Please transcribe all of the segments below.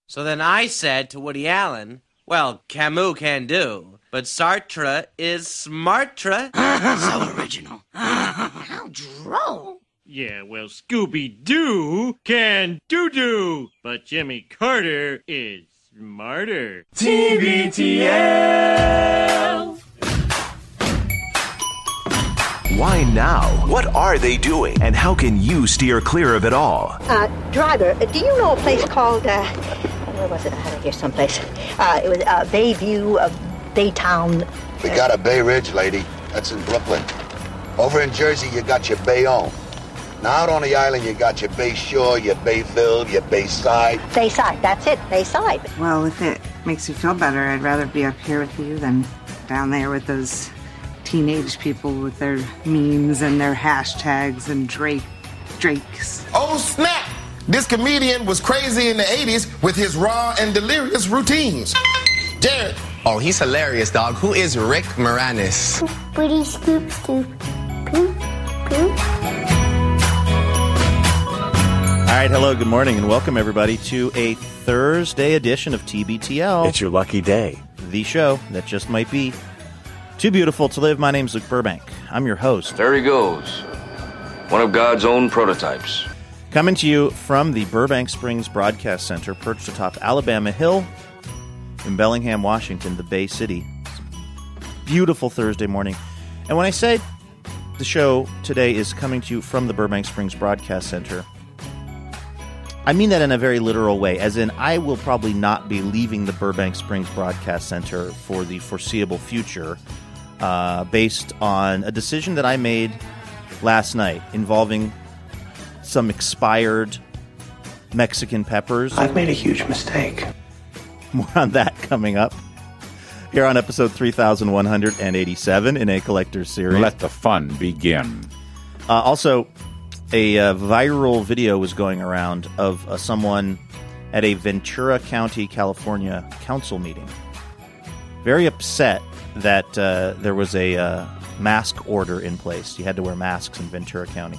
So then I said to Woody Allen, well, Camus can do, but Sartre is smartre. So original. How droll. Yeah, well, Scooby-Doo can doo-doo, but Jimmy Carter is smarter. TBTL. Why now? What are they doing? And how can you steer clear of it all? Driver, do you know a place called, where was it? I had it here someplace. It was Bayview, Baytown. We got a Bay Ridge, lady. That's in Brooklyn. Over in Jersey, you got your Bayonne. Now out on the island, you got your Bay Shore, your Bayville, your Bayside. Bayside, that's it, Bayside. Well, if it makes you feel better, I'd rather be up here with you than down there with those teenage people with their memes and their hashtags and Drakes. Oh, snap! This comedian was crazy in the 80s with his raw and delirious routines. Jared. Oh, he's hilarious, dog. Who is Rick Moranis? Pretty scoop scoop. Poop, poop. All right, hello, good morning, and welcome everybody to a Thursday edition of TBTL. It's your lucky day. The show that just might be too beautiful to live. My name's Luke Burbank. I'm your host. There he goes. One of God's own prototypes. Coming to you from the Burbank Springs Broadcast Center, perched atop Alabama Hill in Bellingham, Washington, the Bay City. Beautiful Thursday morning. And when I say the show today is coming to you from the Burbank Springs Broadcast Center, I mean that in a very literal way, as in I will probably not be leaving the Burbank Springs Broadcast Center for the foreseeable future, based on a decision that I made last night involving some expired Mexican peppers. I've made a huge mistake. More on that coming up here on episode 3187 in a collector's series. Let the fun begin. Also, a viral video was going around of someone at a Ventura County, California council meeting. Very upset that there was a mask order in place. You had to wear masks in Ventura County.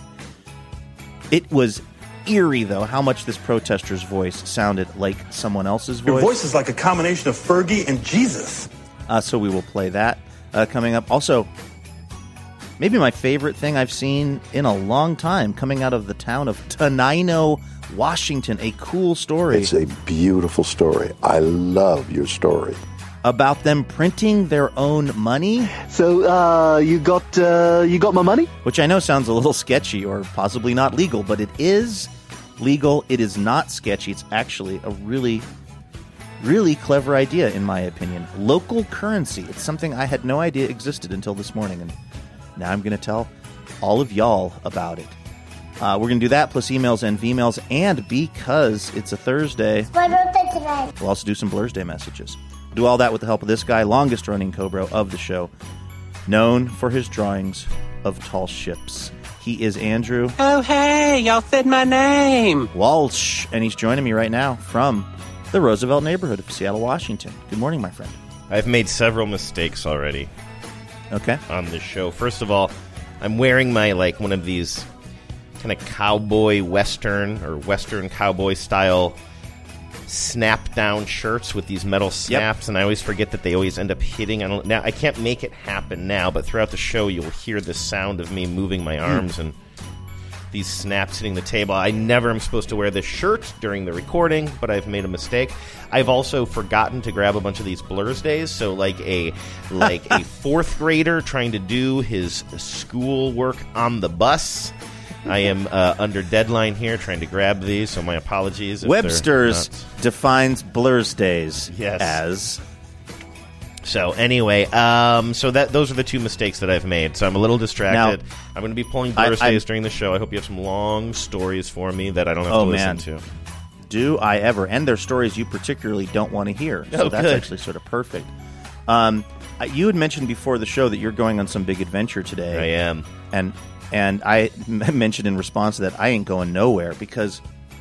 It was eerie, though, how much this protester's voice sounded like someone else's voice. Your voice is like a combination of Fergie and Jesus. So we will play that coming up. Also, maybe my favorite thing I've seen in a long time, coming out of the town of Tenino, Washington. A cool story. It's a beautiful story. I love your story. About them printing their own money. So, you got my money? Which I know sounds a little sketchy or possibly not legal, but it is legal. It is not sketchy. It's actually a really, really clever idea, in my opinion. Local currency. It's something I had no idea existed until this morning, and now I'm going to tell all of y'all about it. We're going to do that, plus emails and V-mails, and because it's a Thursday, It's my birthday today. we'll also do some Blur's Day messages. Do all that with the help of this guy, longest-running Cobra of the show, known for his drawings of tall ships. He is Andrew. Oh, hey, y'all said my name. Walsh, and he's joining me right now from the Roosevelt neighborhood of Seattle, Washington. Good morning, my friend. I've made several mistakes already. Okay. On this show. First of all, I'm wearing my, one of these kind of cowboy western or western cowboy style snap-down shirts with these metal snaps, and I always forget that they always end up hitting. Now, I can't make it happen now, but throughout the show, you'll hear the sound of me moving my arms and these snaps hitting the table. I never am supposed to wear this shirt during the recording, but I've made a mistake. I've also forgotten to grab a bunch of these Blur's Days, so like a fourth grader trying to do his school work on the bus. I am under deadline here trying to grab these, so my apologies. Webster's defines Blur's Days Yes. as... So anyway, those are the two mistakes that I've made. So I'm a little distracted. Now, I'm going to be pulling Blur's Days during the show. I hope you have some long stories for me that I don't have to listen to. Do I ever? And they're stories you particularly don't want to hear. So that's actually sort of perfect. You had mentioned before the show that you're going on some big adventure today. I am. And I mentioned in response to that, I ain't going nowhere because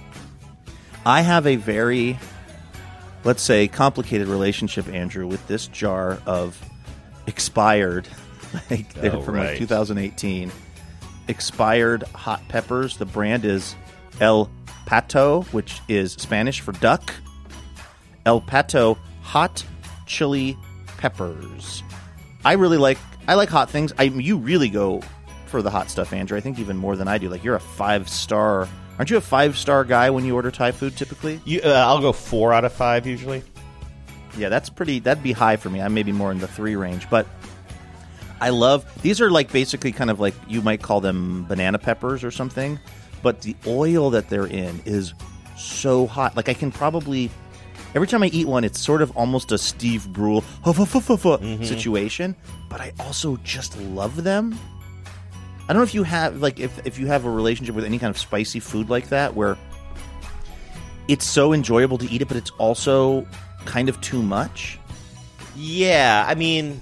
I have a very, let's say, complicated relationship, Andrew, with this jar of expired, they're from 2018, expired hot peppers. The brand is El Pato, which is Spanish for duck. El Pato hot chili peppers. I like hot things. You really go for the hot stuff, Andrew. I think even more than I do. Like, you're a 5-star. Aren't you a 5-star guy when you order Thai food typically? I'll go 4 out of 5 usually. Yeah, that'd be high for me. I'm maybe more in the 3 range, but I love these. Are like basically kind of like, you might call them banana peppers or something, but the oil that they're in is so hot. Like, I can probably, every time I eat one, it's sort of almost a Steve Brule situation, but I also just love them. I don't know if you have, like, if you have a relationship with any kind of spicy food like that, where it's so enjoyable to eat it, but it's also kind of too much. Yeah, I mean,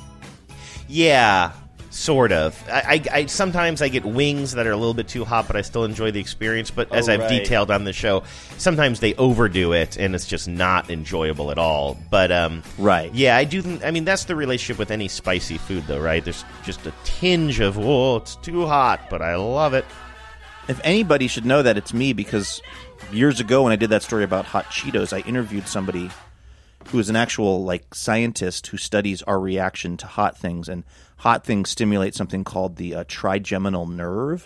yeah, sort of. I sometimes I get wings that are a little bit too hot, but I still enjoy the experience. But as I've detailed on the show, sometimes they overdo it, and it's just not enjoyable at all. But yeah, I do. I mean, that's the relationship with any spicy food, though, right? There's just a tinge of, it's too hot, but I love it. If anybody should know that, it's me, because years ago when I did that story about hot Cheetos, I interviewed somebody who is an actual, like, scientist who studies our reaction to hot things, and hot things stimulate something called the trigeminal nerve,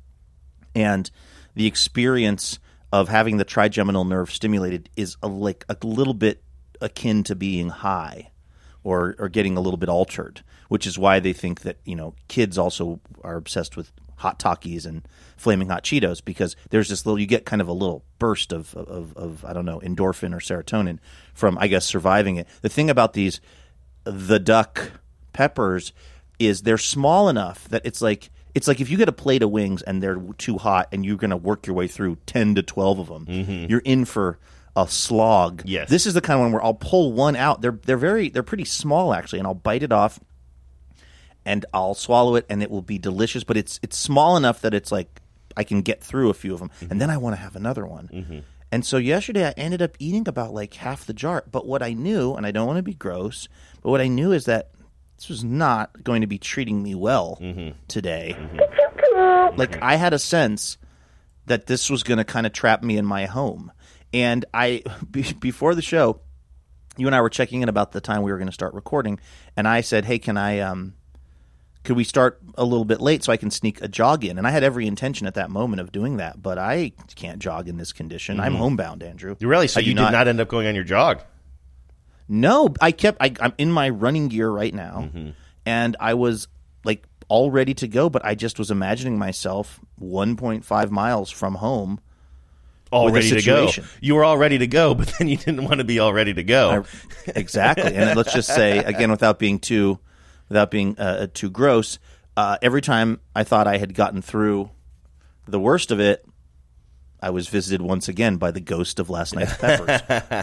and the experience of having the trigeminal nerve stimulated is a little bit akin to being high, or getting a little bit altered, which is why they think that, kids also are obsessed with hot Takis and flaming hot Cheetos, because there's this you get kind of a little burst of I don't know, endorphin or serotonin from, I guess, surviving it. The thing about the duck peppers is they're small enough that it's like if you get a plate of wings and they're too hot and you're going to work your way through 10 to 12 of them, you're in for a slog. Yes. This is the kind of one where I'll pull one out. They're pretty small, actually, and I'll bite it off and I'll swallow it, and it will be delicious. But it's small enough that it's like I can get through a few of them, and then I want to have another one. And so yesterday I ended up eating about like half the jar. But what I knew, and I don't want to be gross, but what I knew is that this was not going to be treating me well today. Like, I had a sense that this was going to kind of trap me in my home. And before the show, you and I were checking in about the time we were going to start recording, and I said, hey, could we start a little bit late so I can sneak a jog in? And I had every intention at that moment of doing that, but I can't jog in this condition. I'm homebound, Andrew. Really? So you did not end up going on your jog? No, I'm in my running gear right now, and I was like all ready to go, but I just was imagining myself 1.5 miles from home. All ready to go. You were all ready to go, but then you didn't want to be all ready to go. Exactly. And let's just say, again, without being too gross, every time I thought I had gotten through the worst of it, I was visited once again by the ghost of last night's peppers.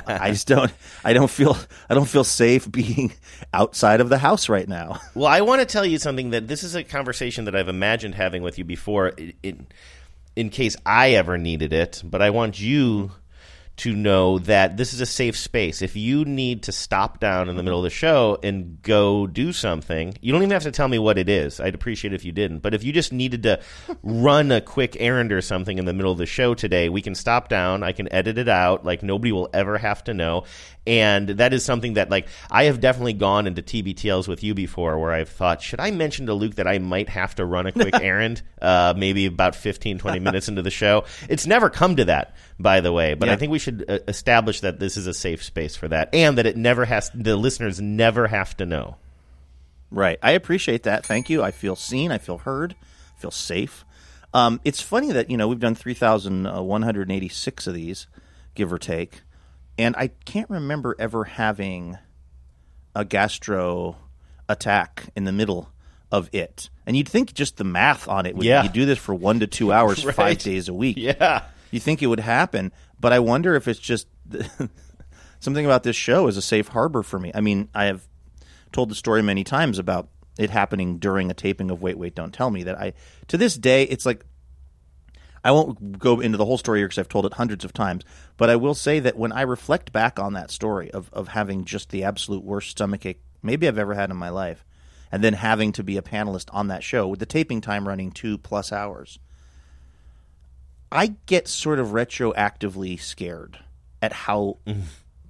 I don't feel safe being outside of the house right now. Well, I want to tell you something, that this is a conversation that I've imagined having with you before, in case I ever needed it, but I want you to know that this is a safe space. If you need to stop down in the middle of the show and go do something, you don't even have to tell me what it is. I'd appreciate it if you didn't. But if you just needed to run a quick errand or something in the middle of the show today, we can stop down. I can edit it out. Like, nobody will ever have to know. And that is something that, like, I have definitely gone into TBTLs with you before where I've thought, should I mention to Luke that I might have to run a quick errand maybe about 15, 20 minutes into the show? It's never come to that, by the way. But I think we should establish that this is a safe space for that, and that the listeners never have to know. Right. I appreciate that. Thank you. I feel seen. I feel heard. I feel safe. It's funny that, we've done 3,186 of these, give or take. And I can't remember ever having a gastro attack in the middle of it. And you'd think just the math on it would you do this for 1 to 2 hours, right. 5 days a week. Yeah. You think it would happen. But I wonder if it's just something about this show is a safe harbor for me. I mean, I have told the story many times about it happening during a taping of Wait, Wait, Don't Tell Me, that to this day, it's like, I won't go into the whole story here because I've told it hundreds of times, but I will say that when I reflect back on that story of having just the absolute worst stomachache maybe I've ever had in my life, and then having to be a panelist on that show with the taping time running 2+ hours, I get sort of retroactively scared at how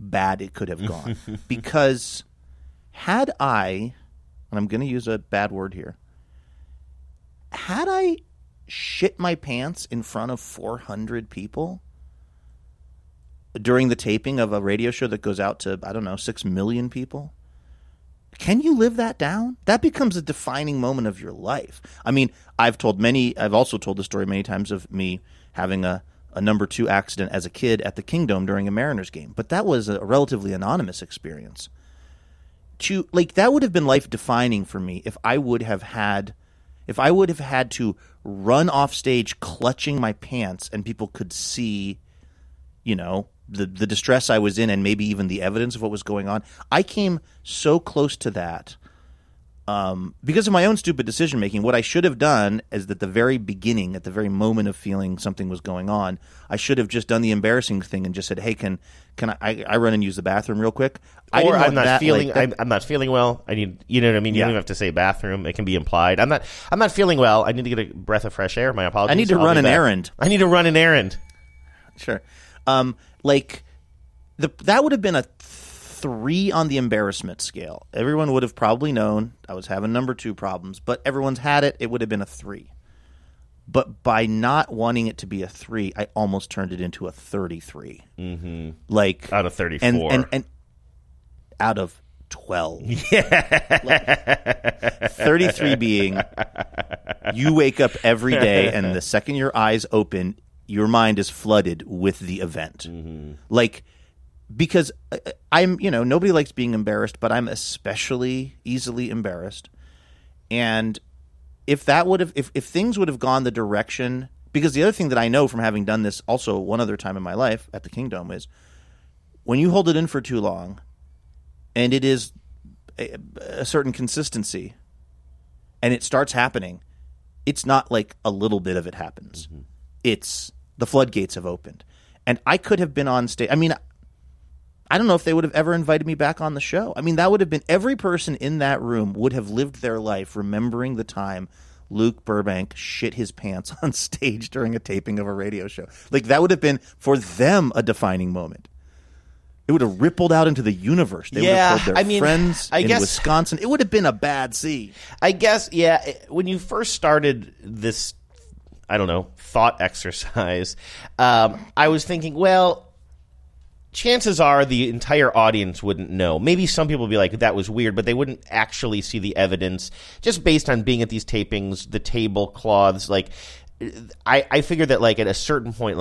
bad it could have gone. Because had I, and I'm going to use a bad word here, had I shit my pants in front of 400 people during the taping of a radio show that goes out to, I don't know, 6 million people, can you live that down? That becomes a defining moment of your life. I mean, I've also told the story many times of me having a number 2 accident as a kid at the Kingdome during a Mariners game, but that was a relatively anonymous experience. That would have been life defining for me if I would have had to run off stage clutching my pants and people could see, the distress I was in and maybe even the evidence of what was going on. I came so close to that because of my own stupid decision making. What I should have done is at the very beginning, at the very moment of feeling something was going on, I should have just done the embarrassing thing and just said, "Hey, can I run and use the bathroom real quick?" I'm not feeling well. I need, you know what I mean? You don't even have to say bathroom. It can be implied. I'm not feeling well. I need to get a breath of fresh air. My apologies. I need to run an errand. I need to run an errand. Sure. That would have been a 3 on the embarrassment scale. Everyone would have probably known I was having number 2 problems, but everyone's had it. It would have been a 3. But by not wanting it to be a 3, I almost turned it into a 33. Mm-hmm. Out of 34. And out of 12. Yeah. 33 being you wake up every day and the second your eyes open, your mind is flooded with the event. Mm-hmm. Because I'm, nobody likes being embarrassed, but I'm especially easily embarrassed. And if things would have gone the direction, because the other thing that I know from having done this also one other time in my life at the Kingdome is when you hold it in for too long and it is a certain consistency and it starts happening, it's not like a little bit of it happens. Mm-hmm. It's the floodgates have opened. And I could have been on stage. I mean, I don't know if they would have ever invited me back on the show. I mean, that would have been every person in that room would have lived their life remembering the time Luke Burbank shit his pants on stage during a taping of a radio show. That would have been for them a defining moment. It would have rippled out into the universe. They would have told their friends in Wisconsin. It would have been a bad scene. I guess, when you first started this, I don't know, thought exercise, I was thinking, well, chances are the entire audience wouldn't know. Maybe some people would be like, that was weird, but they wouldn't actually see the evidence just based on being at these tapings, the tablecloths. I figured that, at a certain point,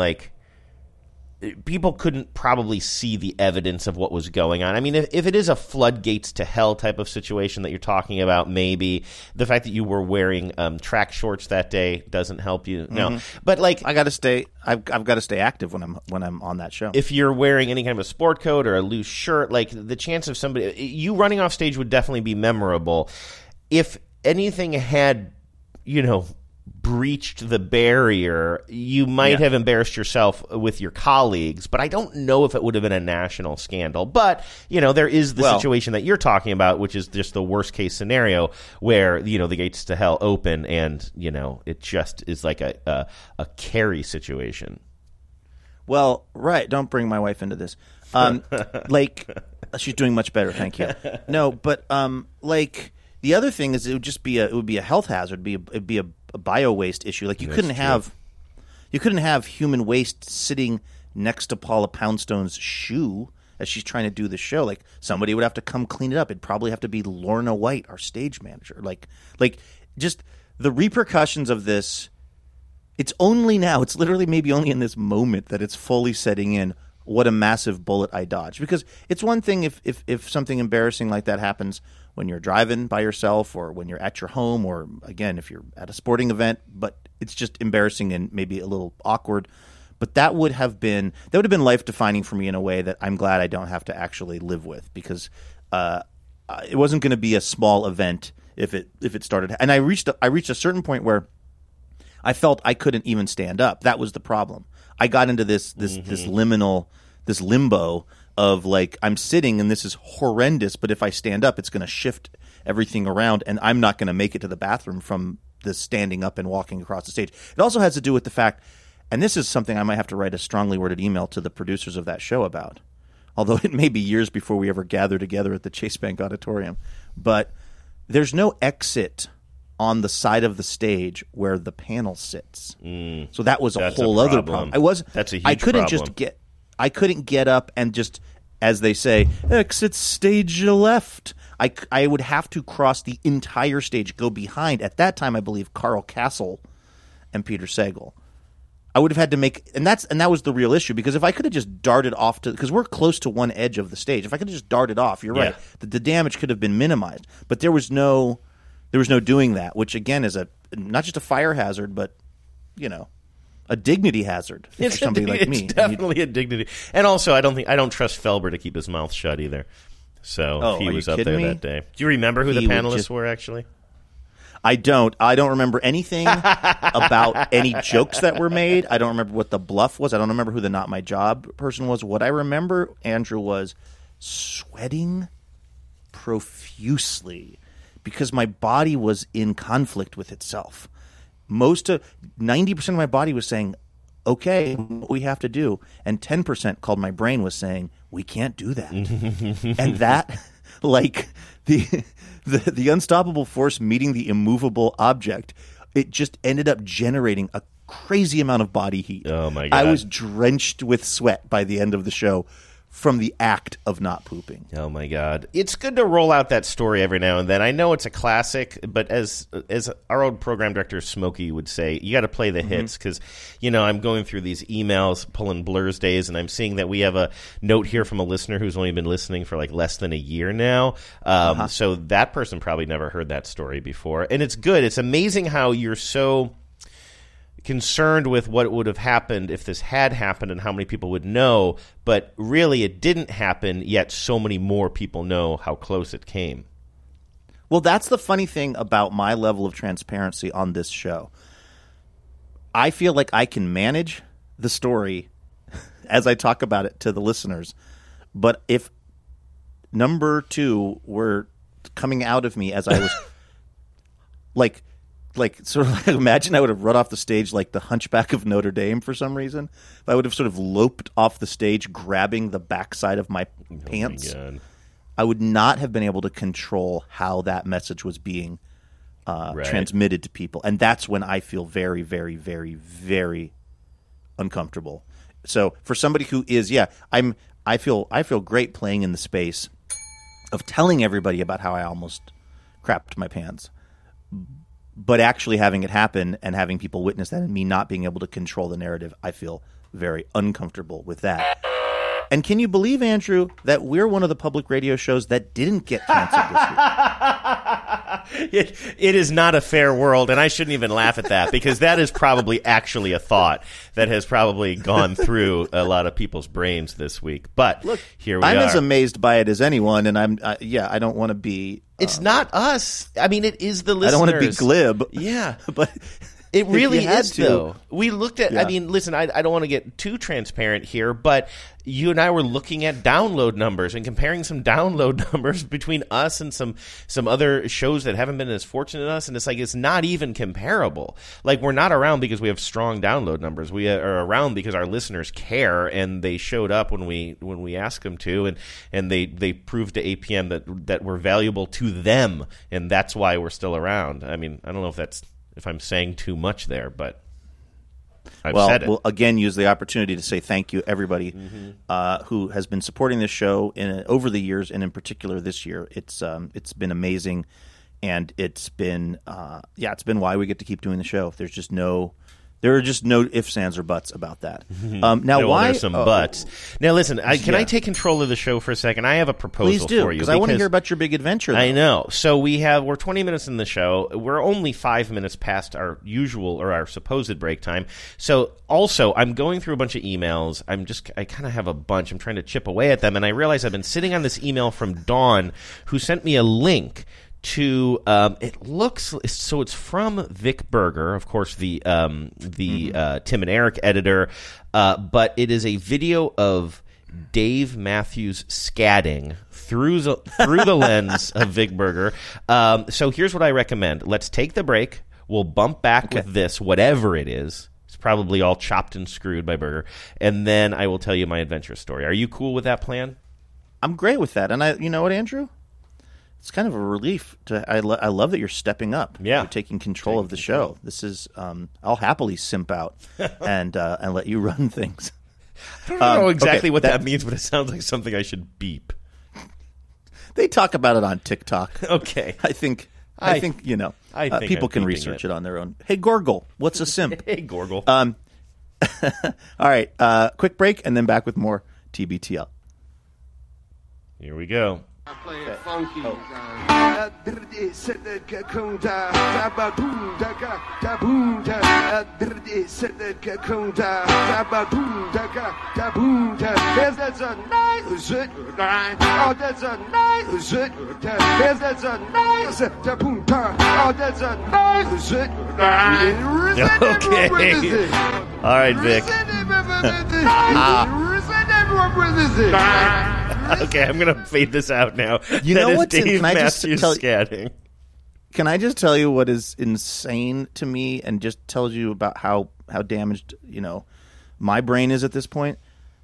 people couldn't probably see the evidence of what was going on. I mean, if it is a floodgates to hell type of situation that you're talking about, maybe the fact that you were wearing track shorts that day doesn't help you. Mm-hmm. No, but I got to stay. I've got to stay active when I'm on that show. If you're wearing any kind of a sport coat or a loose shirt, the chance of you running off stage would definitely be memorable. If anything had, breached the barrier, you might have embarrassed yourself with your colleagues, but I don't know if it would have been a national scandal. But, there is the situation that you're talking about, which is just the worst case scenario where, the gates to hell open and, it just is like a Carrie situation. Well, right. Don't bring my wife into this. She's doing much better. Thank you. No, but the other thing is it would be a health hazard. It'd be a bio waste issue. You couldn't have human waste sitting next to Paula Poundstone's shoe as she's trying to do the show. Somebody would have to come clean it up. It'd probably have to be Lorna White, our stage manager. Just the repercussions of this. It's only now. It's literally maybe only in this moment that it's fully setting in what a massive bullet I dodged. Because it's one thing if something embarrassing like that happens when you're driving by yourself or when you're at your home or, again, if you're at a sporting event, but it's just embarrassing and maybe a little awkward. But that would have been life-defining for me in a way that I'm glad I don't have to actually live with, because it wasn't going to be a small event if it started. And I reached a certain point where I felt I couldn't even stand up. That was the problem. I got into this limbo of I'm sitting and this is horrendous, but if I stand up, it's going to shift everything around and I'm not going to make it to the bathroom from the standing up and walking across the stage. It also has to do with the fact, and this is something I might have to write a strongly worded email to the producers of that show about. although it may be years before we ever gather together at the Chase Bank Auditorium. But there's no exit on the side of the stage where the panel sits. So that was a whole other problem. That's a huge I couldn't problem. I couldn't get up and just, as they say, exit stage left. I would have to cross the entire stage, go behind. At that time, I believe Carl Castle and Peter Sagal. I would have had to make, and that was the real issue, because if I could have just darted off to, because we're close to one edge of the stage, if I could have just darted off, you're right, the damage could have been minimized. But there was no doing that, which again is not just a fire hazard, but a dignity hazard for somebody like me. It's definitely a dignity, and also I don't trust Felber to keep his mouth shut either. So if he was up there that day. Do you remember who the panelists were actually? I don't remember anything about any jokes that were made. I don't remember what the bluff was. I don't remember who the Not My Job person was. What I remember, Andrew, was sweating profusely because my body was in conflict with itself. 90% of my body was saying, okay, what we have to do. And 10% called my brain was saying, we can't do that. And that, like, the unstoppable force meeting the immovable object, it just ended up generating a crazy amount of body heat. Oh, my God. I was drenched with sweat by the end of the show from the act of not pooping. Oh, my God. It's good to roll out that story every now and then. I know it's a classic, but as our old program director, Smokey, would say, you got to play the hits because, I'm going through these emails, pulling Blur's days, and I'm seeing that we have a note here from a listener who's only been listening for like less than a year now. So that person probably never heard that story before. And it's good. It's amazing how you're so concerned with what would have happened if this had happened and how many people would know, but really it didn't happen, yet so many more people know how close it came. Well, that's the funny thing about my level of transparency on this show. I feel like I can manage the story as I talk about it to the listeners, but if number 2 were coming out of me as I was imagine I would have run off the stage like the Hunchback of Notre Dame for some reason. I would have sort of loped off the stage, grabbing the backside of my pants. My God. I would not have been able to control how that message was being transmitted to people. And that's when I feel very, very, very, very uncomfortable. So for somebody who is, I feel great playing in the space of telling everybody about how I almost crapped my pants. But actually having it happen and having people witness that and me not being able to control the narrative, I feel very uncomfortable with that. And can you believe, Andrew, that we're one of the public radio shows that didn't get canceled this week? It is not a fair world, and I shouldn't even laugh at that because that is probably actually a thought that has probably gone through a lot of people's brains this week. But look, here we are. I'm as amazed by it as anyone, and I don't want to be... It's not us. I mean, it is the listeners. I don't want to be glib. Yeah. But it really is, to, though. We looked at, I mean, listen, I don't want to get too transparent here, but you and I were looking at download numbers and comparing some download numbers between us and some other shows that haven't been as fortunate as us, and it's like it's not even comparable. Like, we're not around because we have strong download numbers. We are around because our listeners care, and they showed up when we asked them to, and they proved to APM that we're valuable to them, and that's why we're still around. I mean, I don't know if I'm saying too much there, but I've said it. We'll again use the opportunity to say thank you, everybody who has been supporting this show over the years, and in particular this year. It's been amazing, and it's been why we get to keep doing the show. There are just no ifs, ands, or buts about that. Now, why? There's some buts. Now, listen. Can I take control of the show for a second? I have a proposal for you. Please do, because I want to hear about your big adventure. I know. So we're 20 minutes in the show. We're only 5 minutes past our usual or our supposed break time. So also, I'm going through a bunch of emails. I kind of have a bunch. I'm trying to chip away at them, and I realize I've been sitting on this email from Dawn, who sent me a link to it's from Vic Berger, of course, the Tim and Eric editor, but it is a video of Dave Matthews scatting through the lens of Vic Berger. So here's what I recommend: let's take the break. We'll bump back with this, whatever it is. It's probably all chopped and screwed by Berger, and then I will tell you my adventure story. Are you cool with that plan? I'm great with that. And you know what, Andrew? It's kind of a relief. I love that you're stepping up. Yeah. You're taking control of the show. This is, I'll happily simp out and let you run things. I don't know exactly what that means, but it sounds like something I should beep. They talk about it on TikTok. Okay. I think you know. I think people I'm can beeping research it on their own. Hey, Gorgle, what's a simp? Hey, Gorgle. All right, quick break, and then back with more TBTL. Here we go. I play it funky. Okay. All right, Vic. Okay, I'm going to fade this out now. You know what's Dave Can Matthews scatting. Can I just tell you what is insane to me and just tells you about how damaged, my brain is at this point?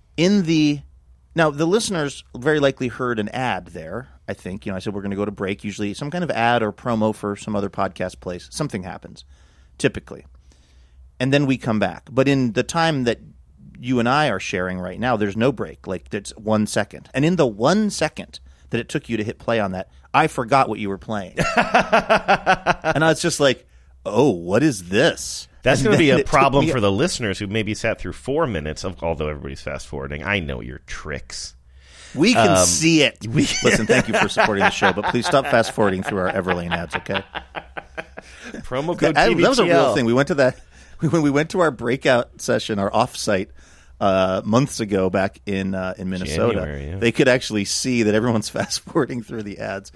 Now, the listeners very likely heard an ad there, I think. I said we're going to go to break. Usually some kind of ad or promo for some other podcast place. Something happens, typically. And then we come back. But in the time that you and I are sharing right now, there's no break. Like, it's 1 second. And in the 1 second that it took you to hit play on that, I forgot what you were playing. And I was just like, oh, what is this? That's going to be a problem for the listeners who maybe sat through 4 minutes, although everybody's fast-forwarding. I know your tricks. We can see it. Listen, thank you for supporting the show, but please stop fast-forwarding through our Everlane ads, okay? Promo code that TBTL. was a real thing. We went to that when we went to our breakout session, our off-site, months ago back in Minnesota. January, yeah. They could actually see that everyone's fast-forwarding through the ads.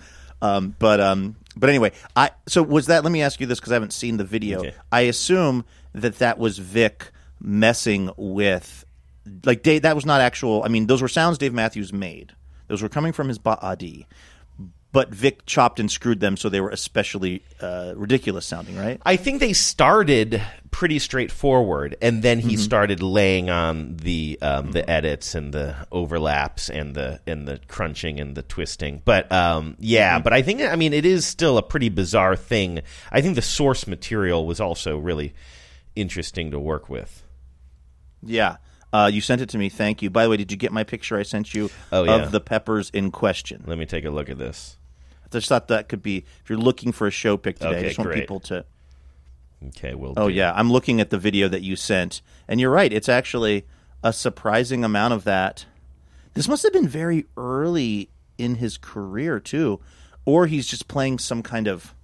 But anyway, so was that? Let me ask you this because I haven't seen the video. Okay. I assume that was Vic messing with, like, Dave. That was not actual. I mean, those were sounds Dave Matthews made. Those were coming from his body, but Vic chopped and screwed them so they were especially ridiculous sounding. Right? I think they started pretty straightforward, and then he started laying on the edits and the overlaps and the crunching and the twisting. But but I think it is still a pretty bizarre thing. I think the source material was also really interesting to work with. Yeah. You sent it to me. Thank you. By the way, did you get my picture I sent you of the peppers in question? Let me take a look at this. I just thought that could be, if you're looking for a show pick today, Okay, I just want great. people to... Okay, we'll Oh, do. yeah. I'm looking at the video that you sent, and you're right. It's actually a surprising amount of that. This must have been very early in his career, too. Or he's just playing some kind of,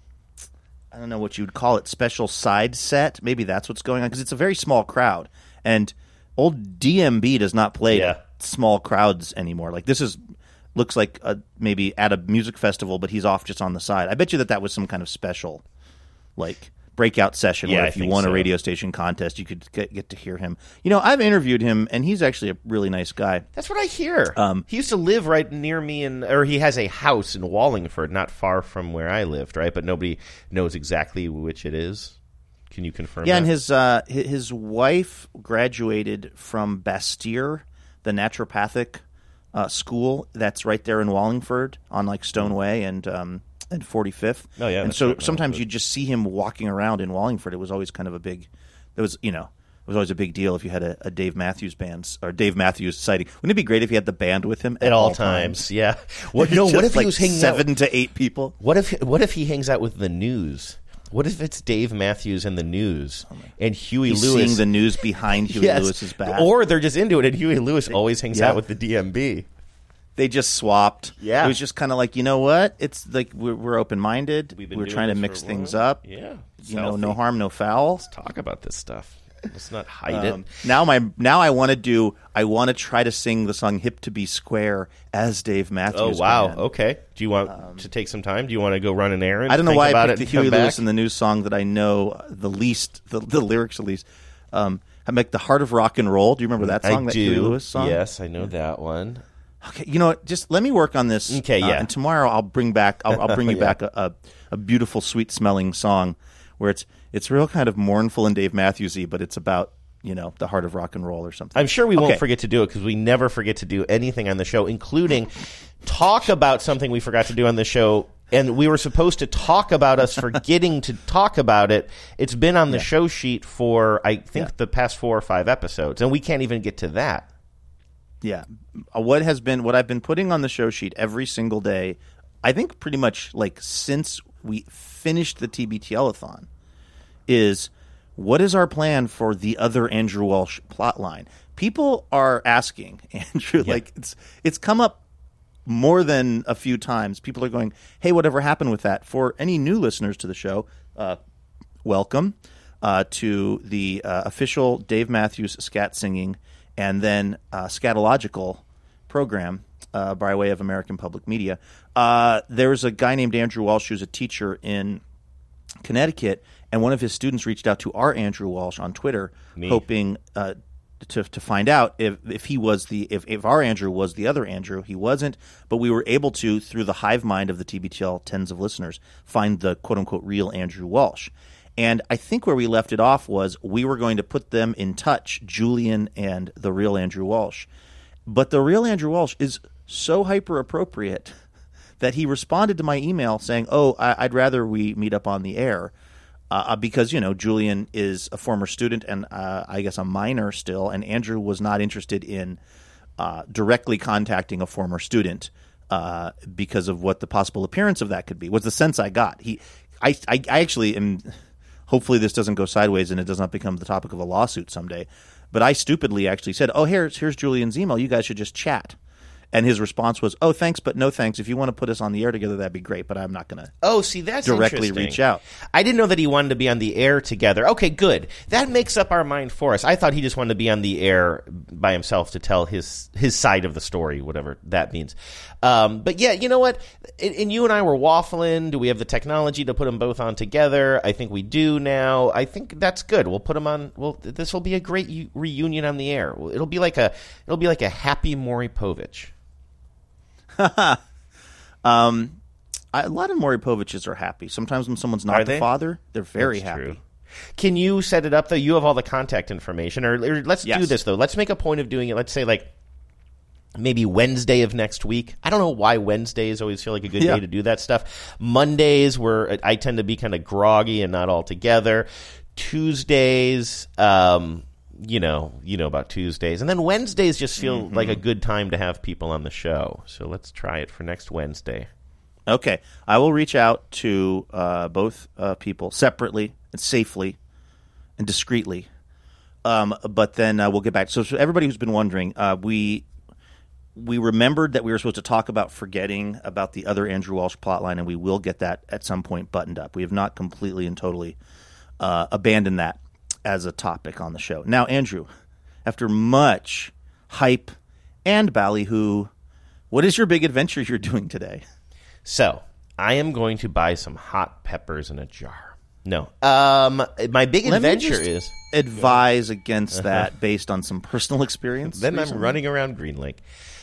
I don't know what you'd call it, special side set. Maybe that's what's going on, because it's a very small crowd. And old DMB does not play small crowds anymore. Like, this looks like maybe at a music festival, but he's off just on the side. I bet you that was some kind of special, like, breakout session where if you won a radio station contest, you could get to hear him. I've interviewed him, and he's actually a really nice guy. That's what I hear. He used to live right near me, or he has a house in Wallingford, not far from where I lived, right? But nobody knows exactly which it is. Can you confirm that? And his wife graduated from Bastyr, the naturopathic school that's right there in Wallingford on like Stoneway and 45th. Oh yeah, and so sometimes you just see him walking around in Wallingford. It was always kind of a big. It was always a big deal if you had a Dave Matthews band or Dave Matthews sighting. Wouldn't it be great if you had the band with him at all times? Yeah. What if like he was hanging 7 to 8 people? What if he hangs out with the News? What if it's Dave Matthews and the News and Huey He's Lewis seeing the News behind Huey Lewis's back, or they're just into it and Huey Lewis always hangs out with the DMB. They just swapped. Yeah, it was just kind of like, you know what? It's like we're open minded. We're trying to mix things up. Yeah, no harm, no foul. Let's talk about this stuff. Let's not hide it. Now I want to try to sing the song "Hip to Be Square" as Dave Matthews. Oh wow! Band. Okay. Do you want to take some time? Do you want to go run an errand? I don't know why I picked the Huey Lewis and the News song that I know the least, the lyrics at least. I make the Heart of Rock and Roll. Do you remember that song? I that do. Huey Lewis song? Yes, I know that one. Okay, you know what? Just let me work on this. Okay, yeah. And tomorrow I'll bring back. I'll bring you back a beautiful, sweet smelling song where it's real kind of mournful and Dave Matthews-y, but it's about the heart of rock and roll or something. I'm sure we won't forget to do it because we never forget to do anything on the show, including talk about something we forgot to do on the show. And we were supposed to talk about us forgetting to talk about it. It's been on the show sheet for, I think, the past 4 or 5 episodes, and we can't even get to that. Yeah. What I've been putting on the show sheet every single day, I think pretty much like since we finished the TBTL-a-thon, is what is our plan for the other Andrew Walsh plotline? People are asking, Andrew, like it's come up more than a few times. People are going, hey, whatever happened with that? For any new listeners to the show, welcome to the official Dave Matthews scat singing and then scatological program by way of American Public Media. There's a guy named Andrew Walsh who's a teacher in Connecticut, and one of his students reached out to our Andrew Walsh on Twitter, hoping to find out if he was if our Andrew was the other Andrew. He wasn't, but we were able to, through the hive mind of the TBTL tens of listeners, find the quote unquote real Andrew Walsh. And I think where we left it off was we were going to put them in touch, Julian and the real Andrew Walsh. But the real Andrew Walsh is so hyper appropriate that he responded to my email saying, "Oh, I'd rather we meet up on the air." Because, Julian is a former student and I guess a minor still, and Andrew was not interested in directly contacting a former student because of what the possible appearance of that could be, was the sense I got. I actually am – hopefully this doesn't go sideways and it does not become the topic of a lawsuit someday, but I stupidly actually said, oh, here's Julian's email. You guys should just chat. And his response was, "Oh, thanks, but no thanks. If you want to put us on the air together, that'd be great. But I'm not going to." Oh, see, that's directly reach out. I didn't know that he wanted to be on the air together. Okay, good. That makes up our mind for us. I thought he just wanted to be on the air by himself to tell his side of the story, whatever that means. But yeah, you know what? And you and I were waffling. Do we have the technology to put them both on together? I think we do now. I think that's good. We'll put them on. Well, this will be a great reunion on the air. It'll be like a happy Maury Povich. A lot of Maury Poviches are happy. Sometimes when someone's not the father, they're very happy. True. Can you set it up, though? You have all the contact information. Or let's do this, though. Let's make a point of doing it. Let's say, like, maybe Wednesday of next week. I don't know why Wednesdays always feel like a good day to do that stuff. Mondays, where I tend to be kind of groggy and not all together. Tuesdays, you know about Tuesdays. And then Wednesdays just feel like a good time to have people on the show. So let's try it for next Wednesday. Okay. I will reach out to both people separately and safely and discreetly. But then we'll get back. So everybody who's been wondering, we remembered that we were supposed to talk about forgetting about the other Andrew Walsh plotline, and we will get that at some point buttoned up. We have not completely and totally abandoned that as a topic on the show. Now, Andrew, after much hype and ballyhoo, what is your big adventure you're doing today? So, I am going to buy some hot peppers in a jar. No. My big adventure is... advise against that based on some personal experience. Then recently. I'm running around Green Lake.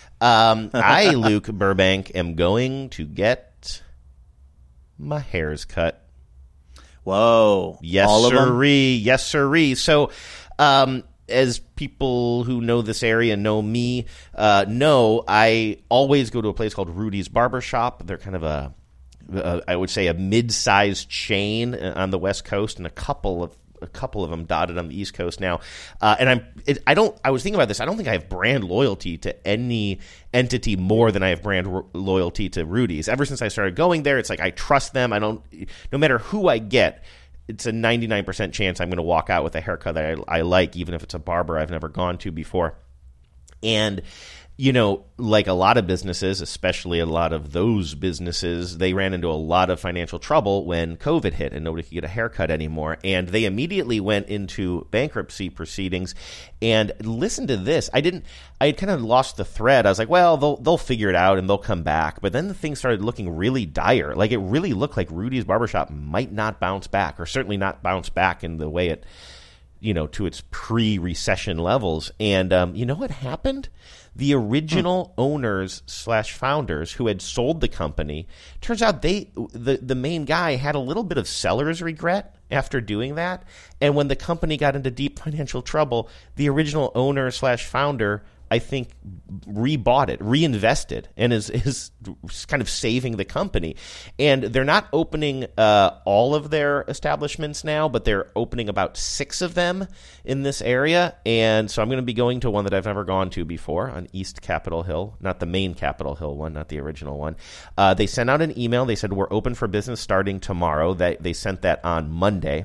I, Luke Burbank, am going to get my hairs cut. Whoa. Yes, all of them? Yes, sirree. So, as people who know this area know me, know I always go to a place called Rudy's Barbershop. They're kind of I would say a mid-sized chain on the West Coast, and a couple of them dotted on the East Coast now. And I was thinking about this. I don't think I have brand loyalty to any entity more than I have brand loyalty to Rudy's. Ever since I started going there, it's like I trust them. No matter who I get, it's a 99% chance I'm going to walk out with a haircut that I like, even if it's a barber I've never gone to before. And like a lot of businesses, especially a lot of those businesses, they ran into a lot of financial trouble when COVID hit and nobody could get a haircut anymore. And they immediately went into bankruptcy proceedings. And listen to this. I had kind of lost the thread. I was like, well, they'll figure it out and they'll come back. But then the thing started looking really dire. Like, it really looked like Rudy's Barbershop might not bounce back, or certainly not bounce back in the way it, to its pre-recession levels. And you know what happened? The original owners / founders who had sold the company, turns out the main guy had a little bit of seller's regret after doing that. And when the company got into deep financial trouble, the original owner / founder, I think, rebought it, reinvested, and is kind of saving the company. And they're not opening all of their establishments now, but they're opening about 6 of them in this area. And so I'm going to be going to one that I've never gone to before on East Capitol Hill, not the main Capitol Hill one, not the original one. They sent out an email. They said, we're open for business starting tomorrow. They sent that on Monday.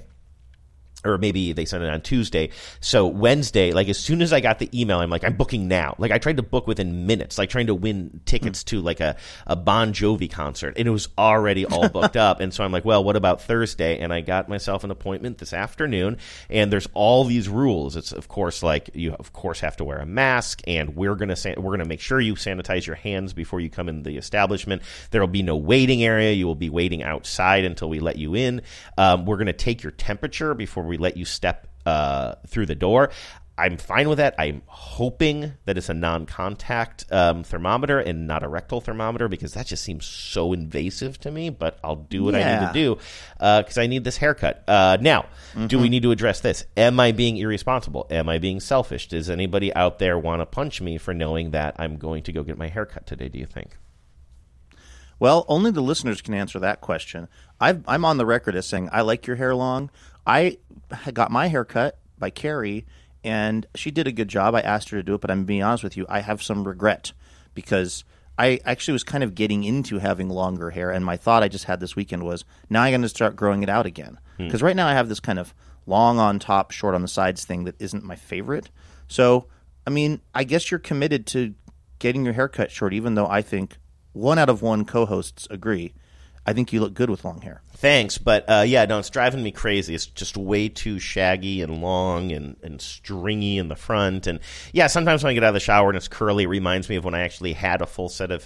Or maybe they sent it on Tuesday. So Wednesday, like as soon as I got the email, I'm like, I'm booking now. Like I tried to book within minutes, like trying to win tickets to like a Bon Jovi concert. And it was already all booked up. And so I'm like, well, what about Thursday? And I got myself an appointment this afternoon. And there's all these rules. It's of course like you of course have to wear a mask. And we're gonna make sure you sanitize your hands before you come in the establishment. There will be no waiting area. You will be waiting outside until we let you in. We're gonna take your temperature before we let you step through the door. I'm fine with that. I'm hoping that it's a non-contact thermometer and not a rectal thermometer, because that just seems so invasive to me, but I'll do what I need to do because I need this haircut. Now, do we need to address this? Am I being irresponsible? Am I being selfish? Does anybody out there want to punch me for knowing that I'm going to go get my haircut today, do you think? Well, only the listeners can answer that question. I'm on the record as saying I like your hair long. I got my hair cut by Carrie, and she did a good job. I asked her to do it, but I'm being honest with you, I have some regret because I actually was kind of getting into having longer hair, and my thought I just had this weekend was, now I'm going to start growing it out again. Because right now I have this kind of long on top, short on the sides thing that isn't my favorite. So, I mean, I guess you're committed to getting your hair cut short, even though I think 1 out of 1 co-hosts agree. I think you look good with long hair. Thanks, but it's driving me crazy. It's just way too shaggy and long and stringy in the front. And yeah, sometimes when I get out of the shower and it's curly, it reminds me of when I actually had a full head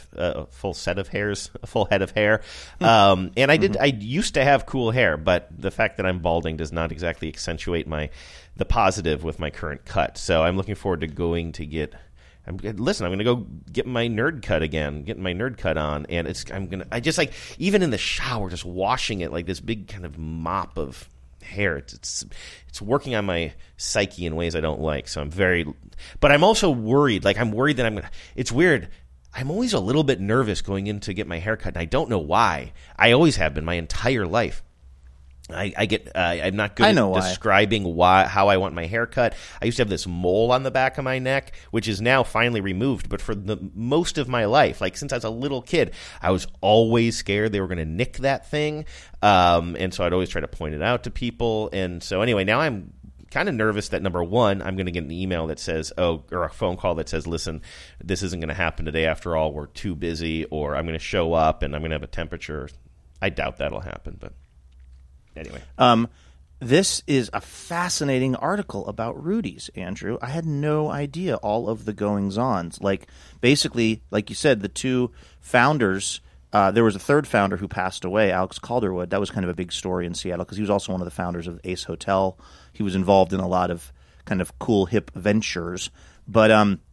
of hair. And I used to have cool hair, but the fact that I'm balding does not exactly accentuate the positive with my current cut. So I'm looking forward to going to get. I'm going to go get my nerd cut again, getting my nerd cut on. And even in the shower, just washing it like this big kind of mop of hair. It's working on my psyche in ways I don't like. So but I'm also worried. Like I'm worried that it's weird. I'm always a little bit nervous going in to get my hair cut. And I don't know why. I always have been my entire life. I'm not good at describing how I want my hair cut. I used to have this mole on the back of my neck, which is now finally removed. But for the most of my life, like since I was a little kid, I was always scared they were going to nick that thing. And so I'd always try to point it out to people. And so anyway, now I'm kind of nervous that, number one, I'm going to get an email that says, or a phone call that says, listen, this isn't going to happen today after all. We're too busy, or I'm going to show up and I'm going to have a temperature. I doubt that'll happen, but anyway. This is a fascinating article about Rudy's, Andrew. I had no idea all of the goings-ons. Like, basically, like you said, the 2 founders, there was a 3rd founder who passed away, Alex Calderwood. That was kind of a big story in Seattle because he was also one of the founders of Ace Hotel. He was involved in a lot of kind of cool, hip ventures. But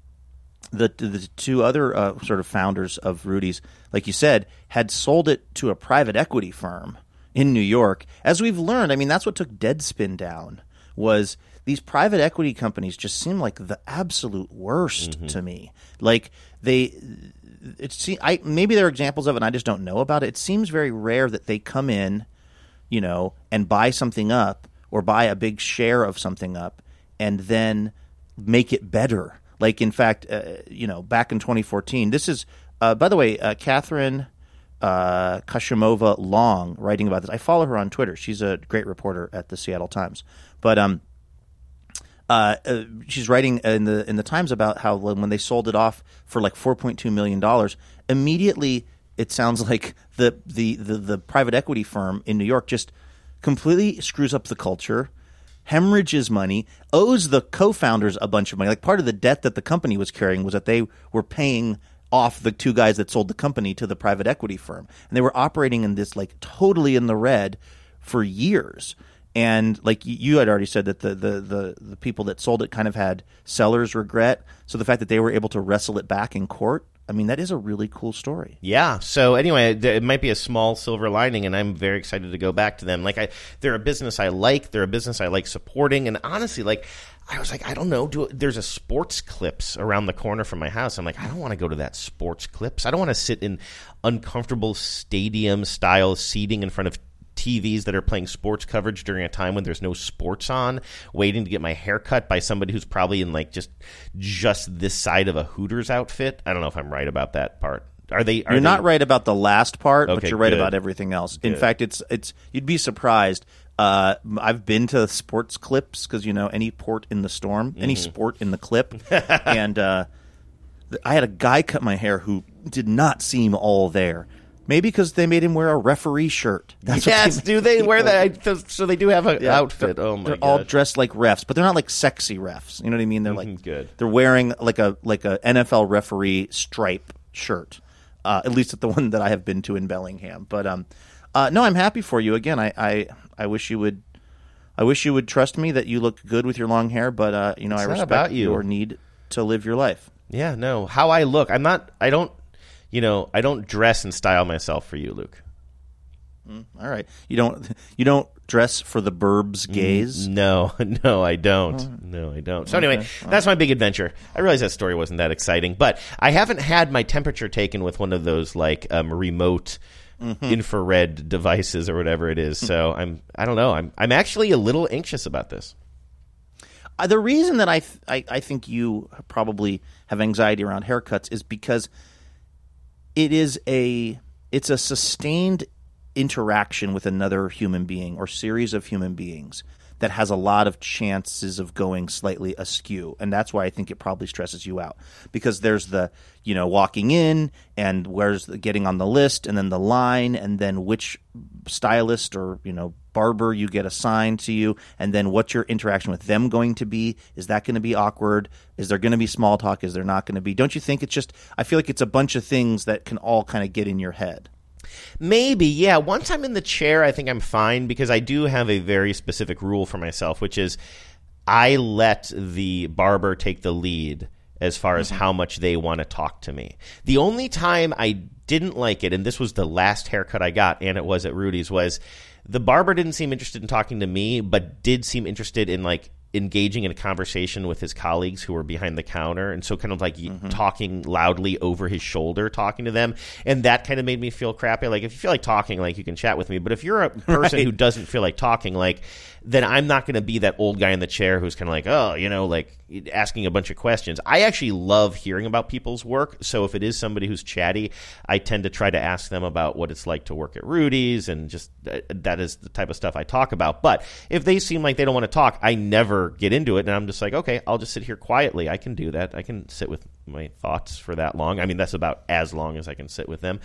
the 2 other sort of founders of Rudy's, like you said, had sold it to a private equity firm in New York. As we've learned, I mean, that's what took Deadspin down, was these private equity companies just seem like the absolute worst to me. Like maybe there are examples of it and I just don't know about it. It seems very rare that they come in, and buy something up or buy a big share of something up and then make it better. Like, in fact, back in 2014, this is, by the way, Catherine Kashimova Long writing about this. I follow her on Twitter. She's a great reporter at the Seattle Times. But she's writing in the Times about how when they sold it off for like $4.2 million, immediately it sounds like the private equity firm in New York just completely screws up the culture, hemorrhages money, owes the co-founders a bunch of money. Like, part of the debt that the company was carrying was that they were paying off the 2 guys that sold the company to the private equity firm. And they were operating in this, like, totally in the red for years. And like you had already said that the people that sold it kind of had seller's regret. So the fact that they were able to wrestle it back in court I mean, that is a really cool story. Yeah. So anyway, it might be a small silver lining, and I'm very excited to go back to them. Like, they're a business I like. They're a business I like supporting. And honestly, like, I was like, I don't know. There's a Sports Clips around the corner from my house. I'm like, I don't want to go to that Sports Clips. I don't want to sit in uncomfortable stadium-style seating in front of TVs that are playing sports coverage during a time when there's no sports on, waiting to get my hair cut by somebody who's probably in like just this side of a Hooters outfit. I don't know if I'm right about that part. You're not right about the last part, okay, but you're right good. about everything else. Good. In fact, it's you'd be surprised. I've been to Sports Clips because, any port in the storm, any sport in the clip. And I had a guy cut my hair who did not seem all there. Maybe because they made him wear a referee shirt. Yes, do they wear that? So they do have an outfit. Oh my god! They're all dressed like refs, but they're not like sexy refs. You know what I mean? They're like good. They're wearing like a NFL referee stripe shirt. At least at the one that I have been to in Bellingham. But no, I'm happy for you. Again, I wish you would. I wish you would trust me that you look good with your long hair. But I respect your need to live your life. Yeah, no, how I look. I don't dress and style myself for you, Luke. All right. You don't dress for the burbs' gaze? No, I don't. No, I don't. So anyway, that's my big adventure. I realize that story wasn't that exciting, but I haven't had my temperature taken with one of those like remote infrared devices or whatever it is. So I don't know. I'm actually a little anxious about this. The reason that I think you probably have anxiety around haircuts is because it's a sustained interaction with another human being or series of human beings that has a lot of chances of going slightly askew. And that's why I think it probably stresses you out. Because there's the, walking in and where's the getting on the list and then the line and then which stylist or, barber you get assigned to you and then what's your interaction with them going to be? Is that going to be awkward? Is there going to be small talk? Is there not going to be? Don't you think I feel like it's a bunch of things that can all kind of get in your head. Maybe, yeah. Once I'm in the chair, I think I'm fine because I do have a very specific rule for myself, which is I let the barber take the lead as far as how much they want to talk to me. The only time I didn't like it, and this was the last haircut I got, and it was at Rudy's, was the barber didn't seem interested in talking to me, but did seem interested in like engaging in a conversation with his colleagues who were behind the counter, and so kind of like talking loudly over his shoulder, talking to them, and that kind of made me feel crappy. Like if you feel like talking, like you can chat with me, but if you're a person who doesn't feel like talking, like then I'm not going to be that old guy in the chair who's kind of like, like asking a bunch of questions. I actually love hearing about people's work, so if it is somebody who's chatty, I tend to try to ask them about what it's like to work at Rudy's, and just that is the type of stuff I talk about. But if they seem like they don't want to talk, I never get into it, and I'm just like, okay, I'll just sit here quietly. I can do that. I can sit with my thoughts for that long. I mean, that's about as long as I can sit with them.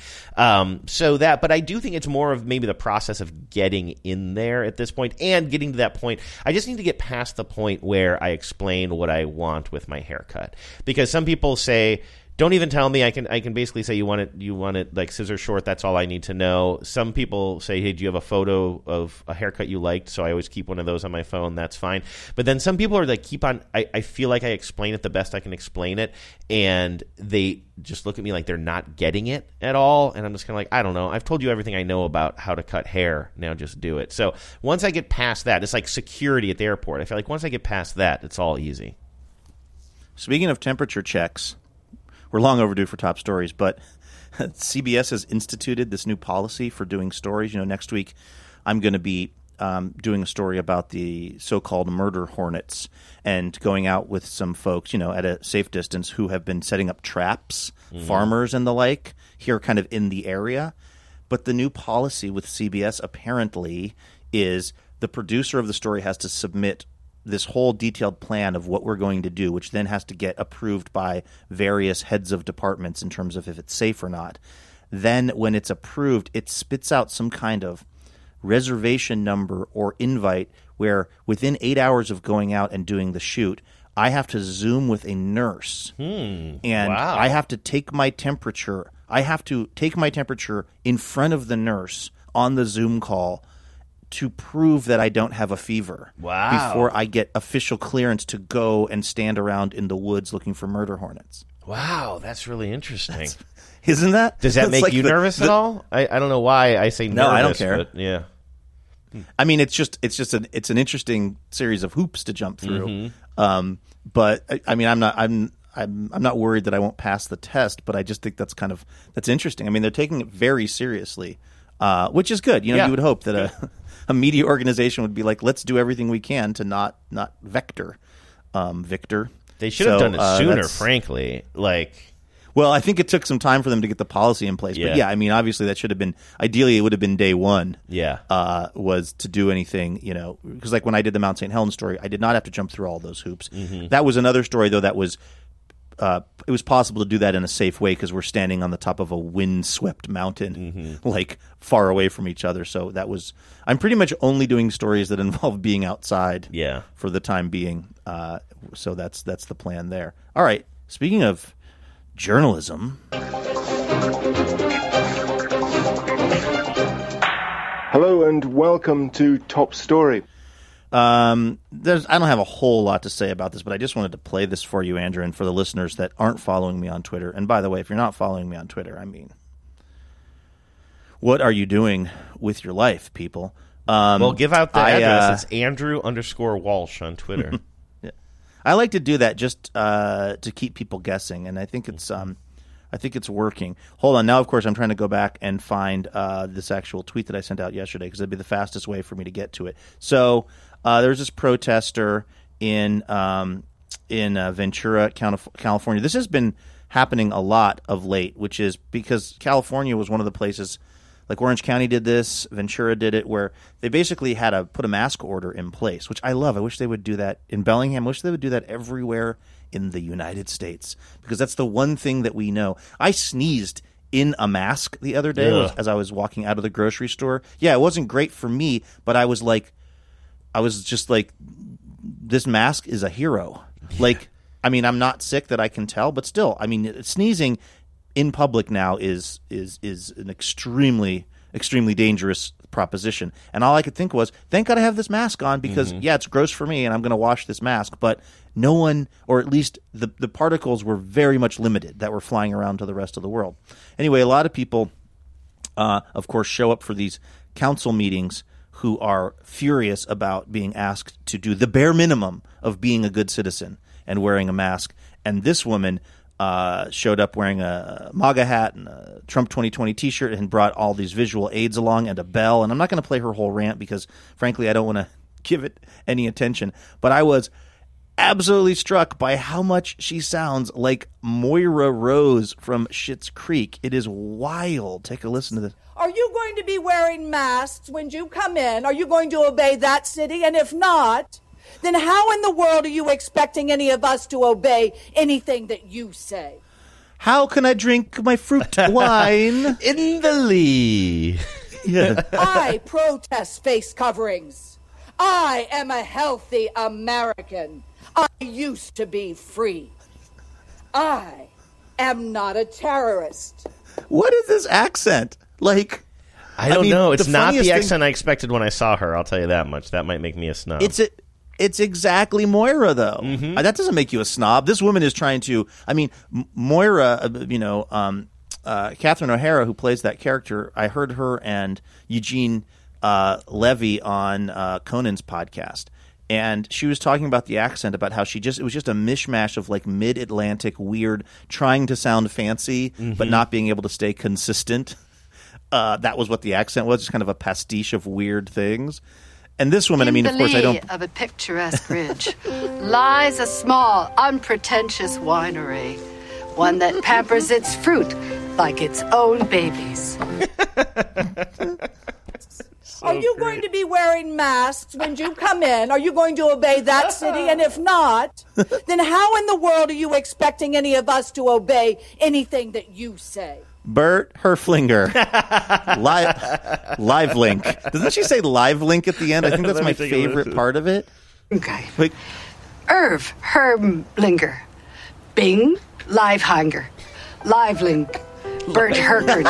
But I do think it's more of maybe the process of getting in there at this point and getting to that point. I just need to get past the point where I explain what I want with my haircut, because some people say, don't even tell me. I can basically say you want it like scissor short. That's all I need to know. Some people say, hey, do you have a photo of a haircut you liked? So I always keep one of those on my phone. That's fine. But then some people are like, I feel like I explain it the best I can explain it, and they just look at me like they're not getting it at all. And I'm just kind of like, I don't know. I've told you everything I know about how to cut hair. Now just do it. So once I get past that, it's like security at the airport. I feel like once I get past that, it's all easy. Speaking of temperature checks, we're long overdue for top stories, but CBS has instituted this new policy for doing stories. Next week I'm going to be doing a story about the so-called murder hornets and going out with some folks, at a safe distance who have been setting up traps, farmers and the like, here kind of in the area. But the new policy with CBS apparently is the producer of the story has to submit this whole detailed plan of what we're going to do, which then has to get approved by various heads of departments in terms of if it's safe or not. Then when it's approved, it spits out some kind of reservation number or invite where within 8 hours of going out and doing the shoot, I have to Zoom with a nurse. And wow. I have to take my temperature. I have to take my temperature in front of the nurse on the Zoom call to prove that I don't have a fever. Wow. Before I get official clearance to go and stand around in the woods looking for murder hornets. Wow, that's really interesting. Isn't that? Does that It's make like you nervous at all? I don't know why I say nervous. No, I don't care. But yeah. I mean, it's an interesting series of hoops to jump through. Mm-hmm. But I mean, I'm not worried that I won't pass the test. But I just think that's interesting. I mean, they're taking it very seriously, which is good. You know, you would hope that a media organization would be like, let's do everything we can to not vector Victor. They should have done it sooner, frankly. Well, I think it took some time for them to get the policy in place. But yeah, I mean, obviously that should have been, ideally it would have been day one. Yeah. Was to do anything, you know, because like when I did the Mount St. Helens story, I did not have to jump through all those hoops. Mm-hmm. That was another story, though, that was, it was possible to do that in a safe way because we're standing on the top of a windswept mountain, like far away from each other. So that was, I'm pretty much only doing stories that involve being outside for the time being. So that's the plan there. All right. Speaking of journalism. Hello and welcome to Top Story. I don't have a whole lot to say about this, but I just wanted to play this for you, Andrew, and for the listeners that aren't following me on Twitter. And by the way, if you're not following me on Twitter, I mean, what are you doing with your life, people? Well, give out the address. It's Andrew_Walsh on Twitter. I like to do that just to keep people guessing, and I think it's working. Hold on, now of course I'm trying to go back and find this actual tweet that I sent out yesterday because it'd be the fastest way for me to get to it. So there's this protester in Ventura, California. This has been happening a lot of late, which is because California was one of the places. Like Orange County did this, Ventura did it, where they basically had to put a mask order in place, which I love. I wish they would do that in Bellingham. I wish they would do that everywhere in the United States, because that's the one thing that we know. I sneezed in a mask the other day as I was walking out of the grocery store. Yeah, it wasn't great for me, but I was just like, this mask is a hero. Like, I mean, I'm not sick that I can tell, but still, I mean, sneezing in public now is an extremely dangerous proposition. And all I could think was, thank God I have this mask on, because it's gross for me and I'm going to wash this mask, but no one, or at least the particles were very much limited that were flying around to the rest of the world. Anyway, a lot of people, of course, show up for these council meetings who are furious about being asked to do the bare minimum of being a good citizen and wearing a mask. And this woman showed up wearing a MAGA hat and a Trump 2020 T-shirt and brought all these visual aids along and a bell. And I'm not going to play her whole rant because, frankly, I don't want to give it any attention. But I was absolutely struck by how much she sounds like Moira Rose from Schitt's Creek. It is wild. Take a listen to this. Are you going to be wearing masks when you come in? Are you going to obey that city? And if not, then how in the world are you expecting any of us to obey anything that you say? How can I drink my fruit wine? In the Lee. Yeah. I protest face coverings. I am a healthy American. I used to be free. I am not a terrorist. What is this accent? Like, I don't know. It's not the accent I expected when I saw her. I'll tell you that much. That might make me a snob. It's exactly Moira, though. Mm-hmm. That doesn't make you a snob. This woman is trying to. I mean, Moira. Catherine O'Hara, who plays that character. I heard her and Eugene Levy on Conan's podcast, and she was talking about the accent, about how it was just a mishmash of like mid-Atlantic weird, trying to sound fancy but not being able to stay consistent. That was what the accent was, just kind of a pastiche of weird things. And this woman, I mean, of course, I don't. In the lee of a picturesque ridge lies a small, unpretentious winery, one that pampers its fruit like its own babies. Are you going to be wearing masks when you come in? Are you going to obey that city? And if not, then how in the world are you expecting any of us to obey anything that you say? Bert Herflinger. Live link. Doesn't she say live link at the end? I think that's my favorite part of it. Okay. Like, Irv Herblinger. Bing Livehanger. Live link. Bert Herkard.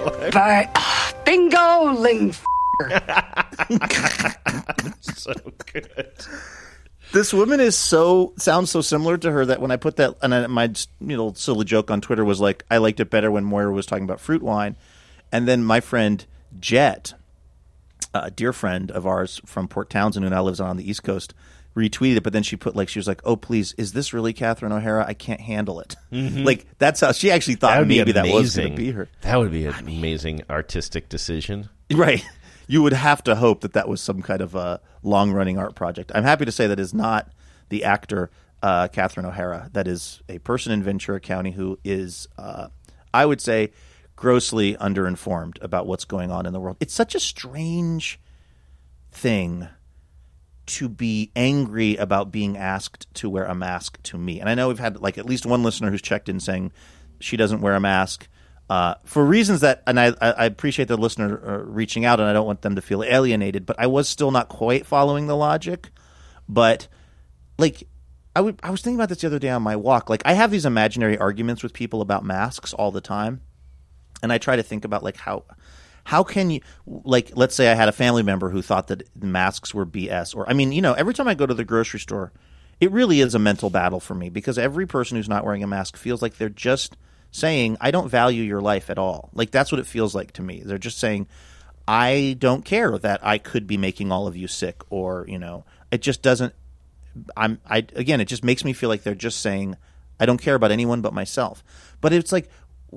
Bingo Ling. So good. This woman sounds so similar to her that when I put that, and my silly joke on Twitter was like, I liked it better when Moira was talking about fruit wine. And then my friend Jet, a dear friend of ours from Port Townsend who now lives on the East Coast, retweeted it, but then she was like, oh, please, is this really Catherine O'Hara? I can't handle it. Mm-hmm. Like, that's how she actually thought maybe that was going to be her. That would be an amazing artistic decision. Right. You would have to hope that was some kind of a long-running art project. I'm happy to say that is not the actor Catherine O'Hara. That is a person in Ventura County who is, I would say, grossly underinformed about what's going on in the world. It's such a strange thing to be angry about being asked to wear a mask to me. And I know we've had like at least one listener who's checked in saying she doesn't wear a mask for reasons that, and I appreciate the listener reaching out, and I don't want them to feel alienated, but I was still not quite following the logic. But like I was thinking about this the other day on my walk. Like I have these imaginary arguments with people about masks all the time. And I try to think about like how can you, like, let's say I had a family member who thought that masks were BS, or I mean, every time I go to the grocery store, it really is a mental battle for me because every person who's not wearing a mask feels like they're just saying, I don't value your life at all. Like that's what it feels like to me. They're just saying, I don't care that I could be making all of you sick, or it just doesn't. Again, it just makes me feel like they're just saying, I don't care about anyone but myself. But it's like,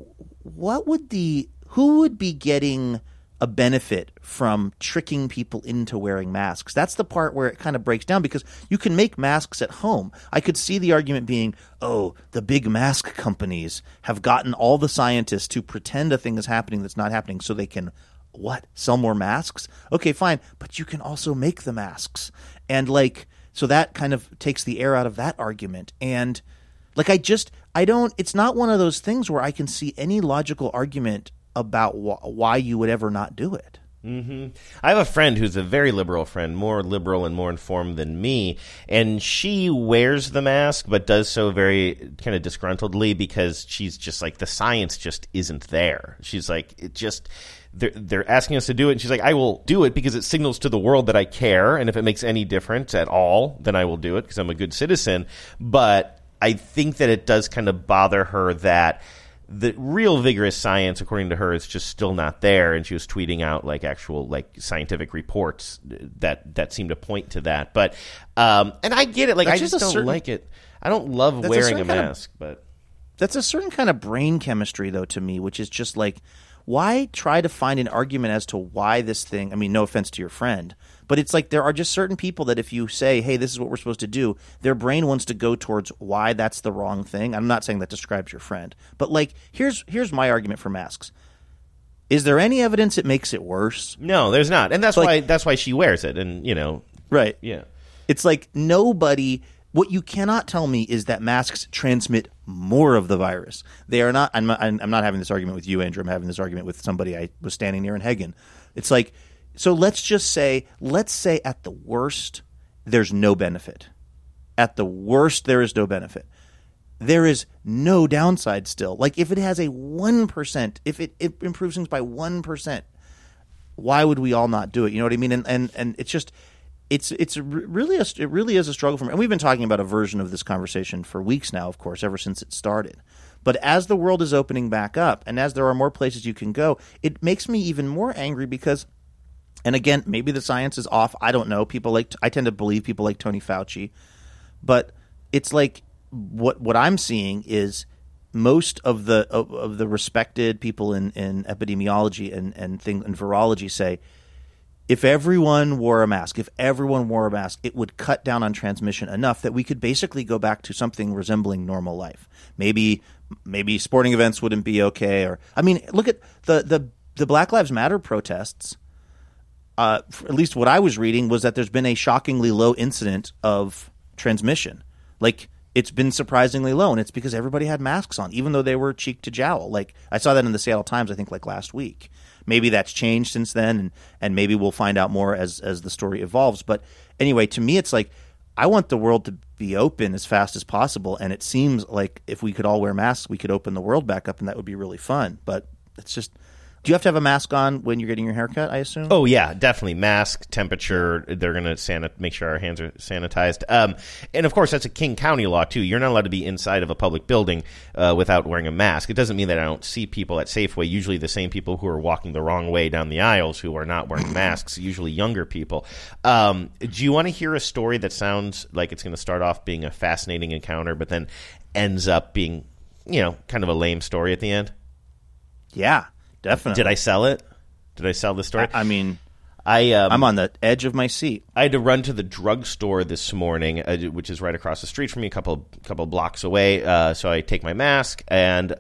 who would be getting a benefit from tricking people into wearing masks? That's the part where it kind of breaks down because you can make masks at home. I could see the argument being, oh, the big mask companies have gotten all the scientists to pretend a thing is happening that's not happening so they can, sell more masks? Okay, fine. But you can also make the masks. And so that kind of takes the air out of that argument. And it's not one of those things where I can see any logical argument about why you would ever not do it. Mm-hmm. I have a friend who's a very liberal friend, more liberal and more informed than me, and she wears the mask but does so very kind of disgruntledly because she's just like, the science just isn't there. She's like, they're asking us to do it, and she's like, I will do it because it signals to the world that I care, and if it makes any difference at all, then I will do it because I'm a good citizen. But I think that it does kind of bother her that the real vigorous science, according to her, is just still not there. And she was tweeting out like actual scientific reports that seem to point to that. But and I get it. Like I just don't like it. I don't love wearing a mask, but that's a certain kind of brain chemistry, though, to me, which is just like, why try to find an argument as to why this thing? I mean, no offense to your friend, but it's like there are just certain people that if you say, hey, this is what we're supposed to do, their brain wants to go towards why that's the wrong thing. I'm not saying that describes your friend, but like here's my argument for masks. Is there any evidence it makes it worse? No, there's not, and that's why she wears it, and right, yeah. It's like nobody. What you cannot tell me is that masks transmit more of the virus. They are not. I'm not having this argument with you, Andrew. I'm having this argument with somebody I was standing near in Hagen. It's like, so let's say at the worst, there's no benefit. At the worst, there is no benefit. There is no downside still. Like if it has a 1%, if it improves things by 1%, why would we all not do it? You know what I mean? And it's just. It really is a struggle for me. And we've been talking about a version of this conversation for weeks now, of course, ever since it started. But as the world is opening back up and as there are more places you can go, it makes me even more angry because, and again, maybe the science is off. I don't know. I tend to believe people like Tony Fauci. But it's like what I'm seeing is most of the respected people in epidemiology and virology say, if everyone wore a mask, it would cut down on transmission enough that we could basically go back to something resembling normal life. Maybe sporting events wouldn't be okay. Or I mean, look at the Black Lives Matter protests. At least what I was reading was that there's been a shockingly low incident of transmission. Like it's been surprisingly low, and it's because everybody had masks on, even though they were cheek to jowl. Like I saw that in the Seattle Times, I think, like last week. Maybe that's changed since then, and maybe we'll find out more as the story evolves. But anyway, to me, it's like I want the world to be open as fast as possible, and it seems like if we could all wear masks, we could open the world back up, and that would be really fun. But it's just Do you have to have a mask on when you're getting your haircut, I assume? Oh, yeah, definitely. Mask, temperature, they're going to make sure our hands are sanitized. And, of course, that's a King County law, too. You're not allowed to be inside of a public building without wearing a mask. It doesn't mean that I don't see people at Safeway, usually the same people who are walking the wrong way down the aisles who are not wearing masks, usually younger people. Do you want to hear a story that sounds like it's going to start off being a fascinating encounter, but then ends up being, kind of a lame story at the end? Yeah. Definitely. Did I sell it? Did I sell the story? I'm on the edge of my seat. I had to run to the drugstore this morning, which is right across the street from me, a couple blocks away. So I take my mask, and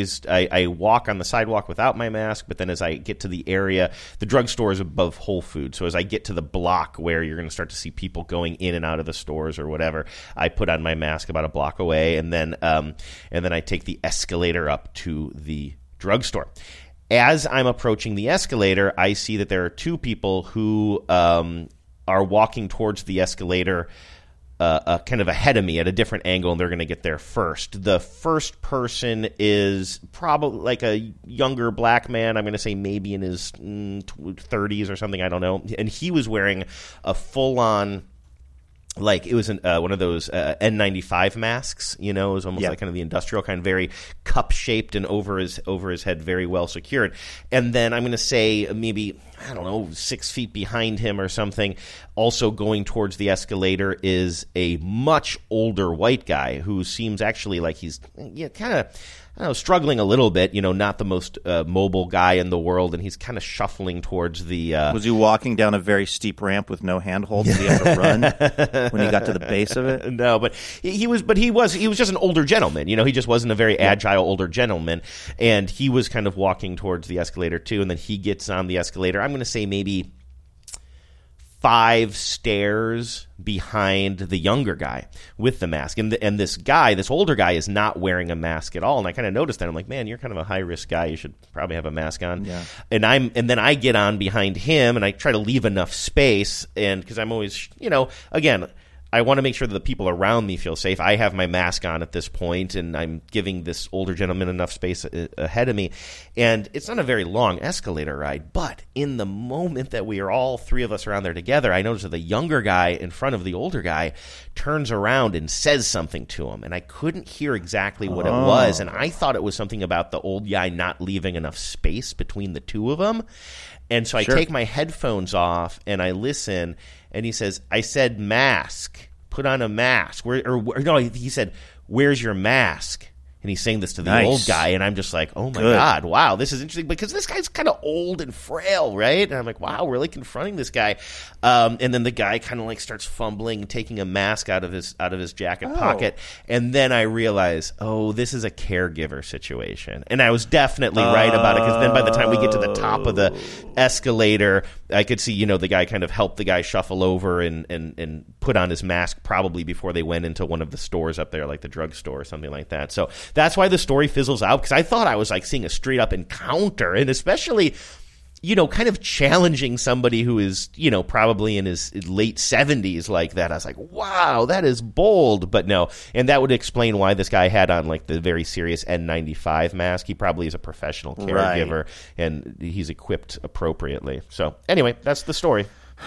I walk on the sidewalk without my mask. But then as I get to the area, the drugstore is above Whole Foods. So as I get to the block where you're going to start to see people going in and out of the stores or whatever, I put on my mask about a block away, and then I take the escalator up to the drugstore. As I'm approaching the escalator, I see that there are two people who are walking towards the escalator kind of ahead of me at a different angle, and they're going to get there first. The first person is probably like a younger black man. I'm going to say maybe in his 30s or something. I don't know. And he was wearing a full-on... it was one of those N95 masks, it was almost like kind of the industrial kind, very cup-shaped and over his head, very well secured. And then I'm going to say maybe, 6 feet behind him or something, also going towards the escalator is a much older white guy who seems actually like he's kind of struggling a little bit, not the most mobile guy in the world, and he's kind of shuffling towards the... Was he walking down a very steep ramp with no handholds? Did he have to run when he got to the base of it? No, but he was just an older gentleman. He just wasn't a very agile older gentleman, and he was kind of walking towards the escalator too, and then he gets on the escalator. I'm going to say maybe 5 stairs behind the younger guy with the mask. And this older guy is not wearing a mask at all. And I kind of noticed that. I'm like, man, you're kind of a high-risk guy. You should probably have a mask on. Yeah. And then I get on behind him, and I try to leave enough space. And because I'm always, again, I want to make sure that the people around me feel safe. I have my mask on at this point, and I'm giving this older gentleman enough space ahead of me. And it's not a very long escalator ride, but in the moment that we are all three of us around there together, I noticed that the younger guy in front of the older guy turns around and says something to him. And I couldn't hear exactly what it was, and I thought it was something about the old guy not leaving enough space between the two of them. And so I take my headphones off, and I listen, and he says, I said mask. Put on a mask. He said, where's your mask? And he's saying this to the old guy, and I'm just like, oh, my God, wow, this is interesting, because this guy's kind of old and frail, right? And I'm like, wow, really confronting this guy. And then the guy kind of starts fumbling, taking a mask out of his jacket pocket, and then I realize, this is a caregiver situation. And I was definitely right about it, because then by the time we get to the top of the escalator, I could see, the guy kind of helped the guy shuffle over and put on his mask probably before they went into one of the stores up there, like the drugstore or something like that. So that's why the story fizzles out, because I thought I was seeing a straight up encounter, and especially, kind of challenging somebody who is, probably in his late 70s like that. I was like, wow, that is bold. But no, and that would explain why this guy had on the very serious N95 mask. He probably is a professional caregiver, and he's equipped appropriately. So anyway, that's the story.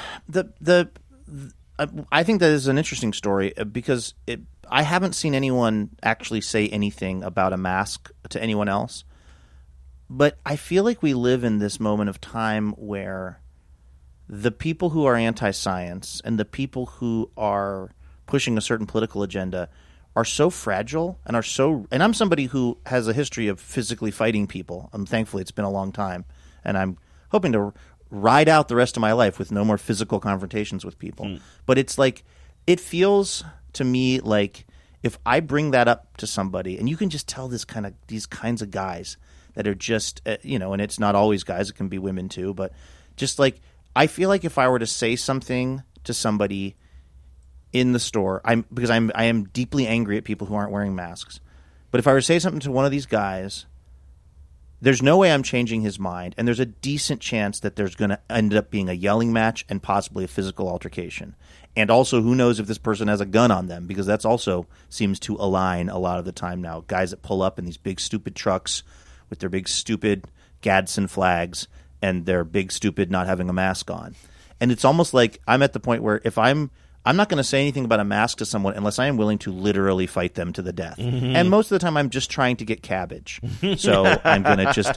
I think that is an interesting story, because I haven't seen anyone actually say anything about a mask to anyone else. But I feel like we live in this moment of time where the people who are anti-science and the people who are pushing a certain political agenda are so fragile and and I'm somebody who has a history of physically fighting people. Thankfully, it's been a long time, and I'm hoping to ride out the rest of my life with no more physical confrontations with people. But it's it feels to me like if I bring that up to somebody, and you can just tell these kinds of guys that are just, and it's not always guys, it can be women too, but just I feel like if I were to say something to somebody in the store, I am deeply angry at people who aren't wearing masks. But if I were to say something to one of these guys, there's no way I'm changing his mind, and there's a decent chance that there's going to end up being a yelling match and possibly a physical altercation. And also, who knows if this person has a gun on them, because that's also seems to align a lot of the time now. Guys that pull up in these big, stupid trucks with their big, stupid Gadsden flags and they're big, stupid, not having a mask on. And it's almost like I'm at the point where if I'm not going to say anything about a mask to someone unless I am willing to literally fight them to the death. Mm-hmm. And most of the time I'm just trying to get cabbage. So I'm going to just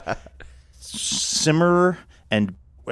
simmer and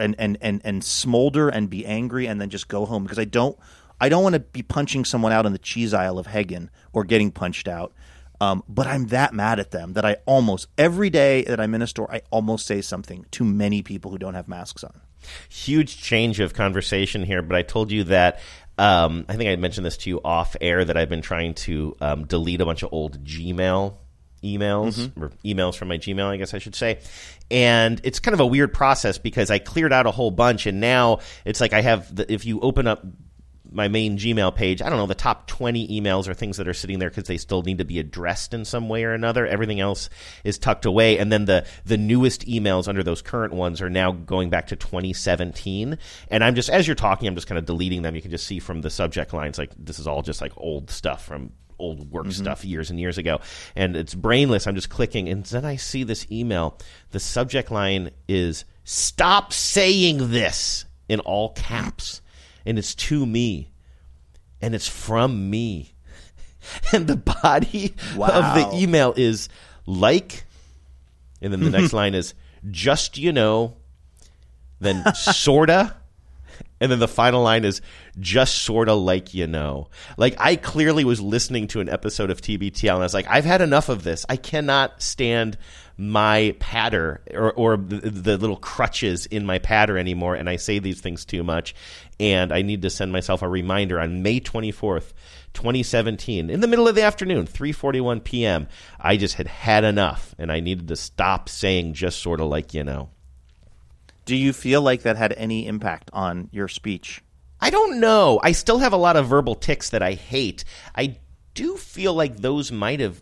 smolder and be angry and then just go home because I don't want to be punching someone out in the cheese aisle of Hagen or getting punched out. But I'm that mad at them that I almost every day that I'm in a store, I almost say something to many people who don't have masks on. Huge change of conversation here, but I told you that I think I mentioned this to you off air that I've been trying to delete a bunch of old Gmail emails or emails from my Gmail, I guess I should say. And it's kind of a weird process because I cleared out a whole bunch and now it's like I have if you open up my main Gmail page, I don't know, the top 20 emails are things that are sitting there because they still need to be addressed in some way or another. Everything else is tucked away. And then the newest emails under those current ones are now going back to 2017. And I'm just, as you're talking, I'm just kind of deleting them. You can just see from the subject lines, like this is all just like old stuff from old work stuff years and years ago. And it's brainless. I'm just clicking. And then I see this email. The subject line is, "Stop saying this," in all caps. And it's to me, and it's from me. And the body of the email is like, and then the next line is, "just, you know," then sorta, and then the final line is, "just sorta like you know." Like, I clearly was listening to an episode of TBTL, and I was like, I've had enough of this. I cannot stand my patter or the little crutches in my patter anymore, and I say these things too much, and I need to send myself a reminder on May 24th, 2017, in the middle of the afternoon, 3:41 p.m. I just had enough, and I needed to stop saying "just sort of like you know." Do you feel like that had any impact on your speech? I don't know. I still have a lot of verbal tics that I hate. I do feel like those might have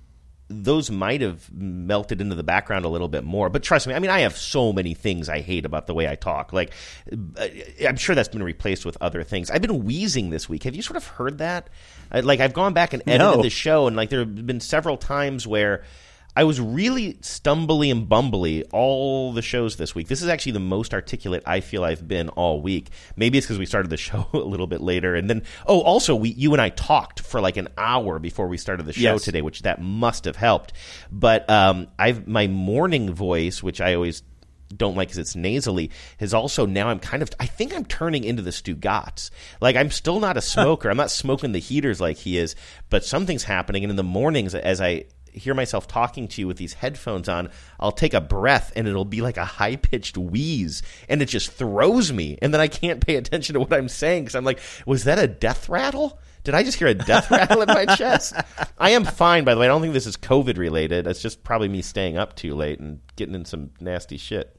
melted into the background a little bit more. But trust me, I mean, I have so many things I hate about the way I talk. Like, I'm sure that's been replaced with other things. I've been wheezing this week. Have you sort of heard that? Like, I've gone back and edited the show, and like there have been several times where I was really stumbly and bumbly all the shows this week. This is actually the most articulate I feel I've been all week. Maybe it's because we started the show a little bit later. And then, also, you and I talked for like an hour before we started the show today, which that must have helped. But my morning voice, which I always don't like because it's nasally, is also now I think I'm turning into the Stugatz. Like, I'm still not a smoker. I'm not smoking the heaters like he is, but something's happening. And in the mornings, as I hear myself talking to you with these headphones on, I'll take a breath and it'll be like a high-pitched wheeze, and it just throws me, and then I can't pay attention to what I'm saying because I'm like, was that a death rattle? Did I just hear a death rattle in my chest? I am fine, by the way. I don't think this is COVID related. It's just probably me staying up too late and getting in some nasty shit.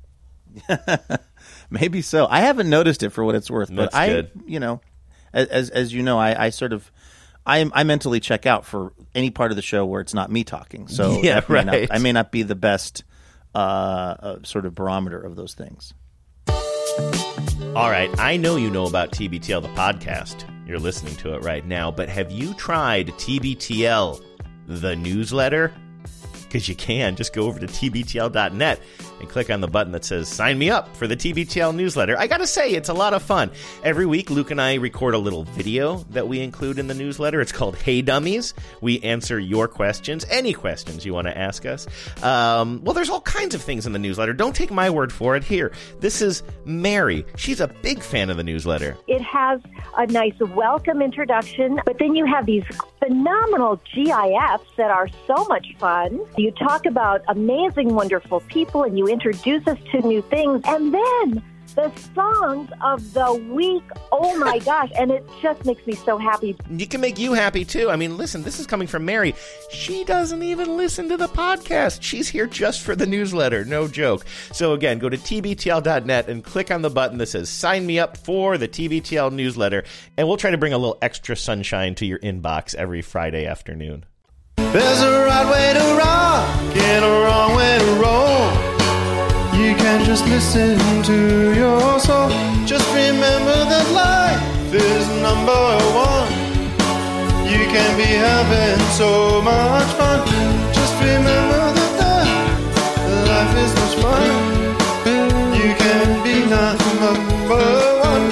Maybe so. I haven't noticed it for what it's worth, but That's good. As you know, I sort of I mentally check out for any part of the show where it's not me talking. So yeah, I may not be the best sort of barometer of those things. All right, I know you know about TBTL, the podcast. You're listening to it right now, but have you tried TBTL, the newsletter? Because you can. Just go over to tbtl.net and click on the button that says sign me up for the TBTL newsletter. I gotta say, it's a lot of fun. Every week, Luke and I record a little video that we include in the newsletter. It's called Hey Dummies. We answer your questions, any questions you want to ask us. Well, there's all kinds of things in the newsletter. Don't take my word for it. Here, this is Mary. She's a big fan of the newsletter. It has a nice welcome introduction, but then you have these phenomenal GIFs that are so much fun. You talk about amazing, wonderful people, and you introduce us to new things. And then the songs of the week, oh my gosh, and it just makes me so happy. It can make you happy, too. I mean, listen, this is coming from Mary. She doesn't even listen to the podcast. She's here just for the newsletter. No joke. So, again, go to tbtl.net and click on the button that says sign me up for the TBTL newsletter, and we'll try to bring a little extra sunshine to your inbox every Friday afternoon. There's a right way to rock and a wrong way to roll. You can just listen to your soul. Just remember that life is number one. You can be having so much fun. Just remember that life is this much fun. You can be number one.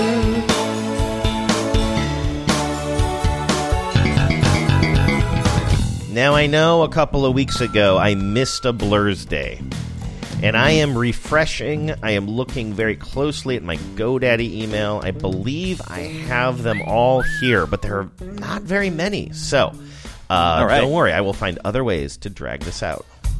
Now, I know a couple of weeks ago I missed a Blur's Day, and I am refreshing. I am looking very closely at my GoDaddy email. I believe I have them all here, but there are not very many. So, right. Don't worry. I will find other ways to drag this out.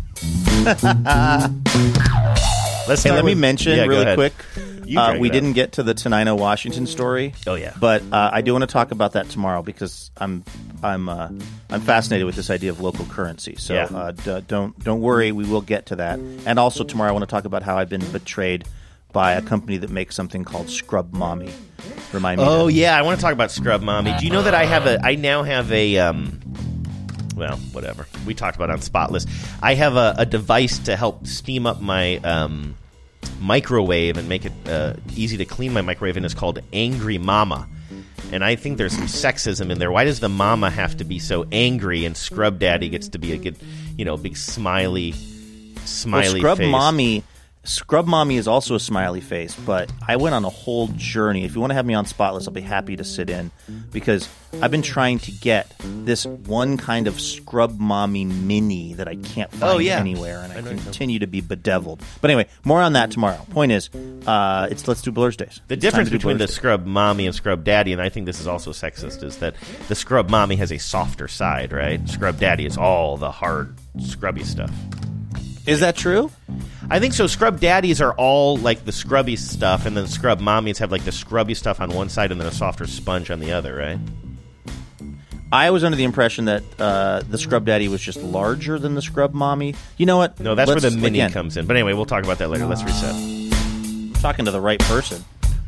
Let me mention really quick. We it didn't get to the Tenino, Washington story. Oh yeah, but I do want to talk about that tomorrow because I'm fascinated with this idea of local currency. So don't worry, we will get to that. And also tomorrow, I want to talk about how I've been betrayed by a company that makes something called Scrub Mommy. Remind me. Oh yeah, I want to talk about Scrub Mommy. Do you know that I now have a well, whatever. We talked about it on Spotless. I have a device to help steam up my microwave and make it easy to clean my microwave, and it's called Angry Mama. And I think there's some sexism in there. Why does the mama have to be so angry and Scrub Daddy gets to be a good, big smiley face? Scrub Mommy is also a smiley face, but I went on a whole journey. If you want to have me on Spotless, I'll be happy to sit in because I've been trying to get this one kind of Scrub Mommy mini that I can't find anywhere, and I continue to be bedeviled. But anyway, more on that tomorrow. Point is, let's do Blur's Days. The difference between the Scrub Mommy and Scrub Daddy, and I think this is also sexist, is that the Scrub Mommy has a softer side, right? Scrub Daddy is all the hard, scrubby stuff. Is that true? I think so. Scrub Daddies are all like the scrubby stuff, and then Scrub Mommies have like the scrubby stuff on one side and then a softer sponge on the other, right? I was under the impression that the Scrub Daddy was just larger than the Scrub Mommy. You know what? No, that's where the mini comes in. But anyway, we'll talk about that later. Let's reset. I'm talking to the right person.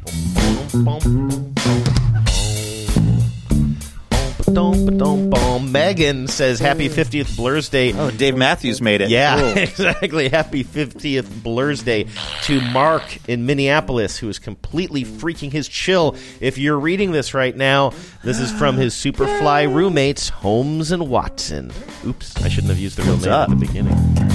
Megan says, happy 50th Blur's Day. Oh, Dave Matthews made it. Yeah, cool. Exactly. Happy 50th Blur's Day to Mark in Minneapolis, who is completely freaking his chill. If you're reading this right now, this is from his Superfly roommates, Holmes and Watson. Oops, I shouldn't have used the real name at the beginning.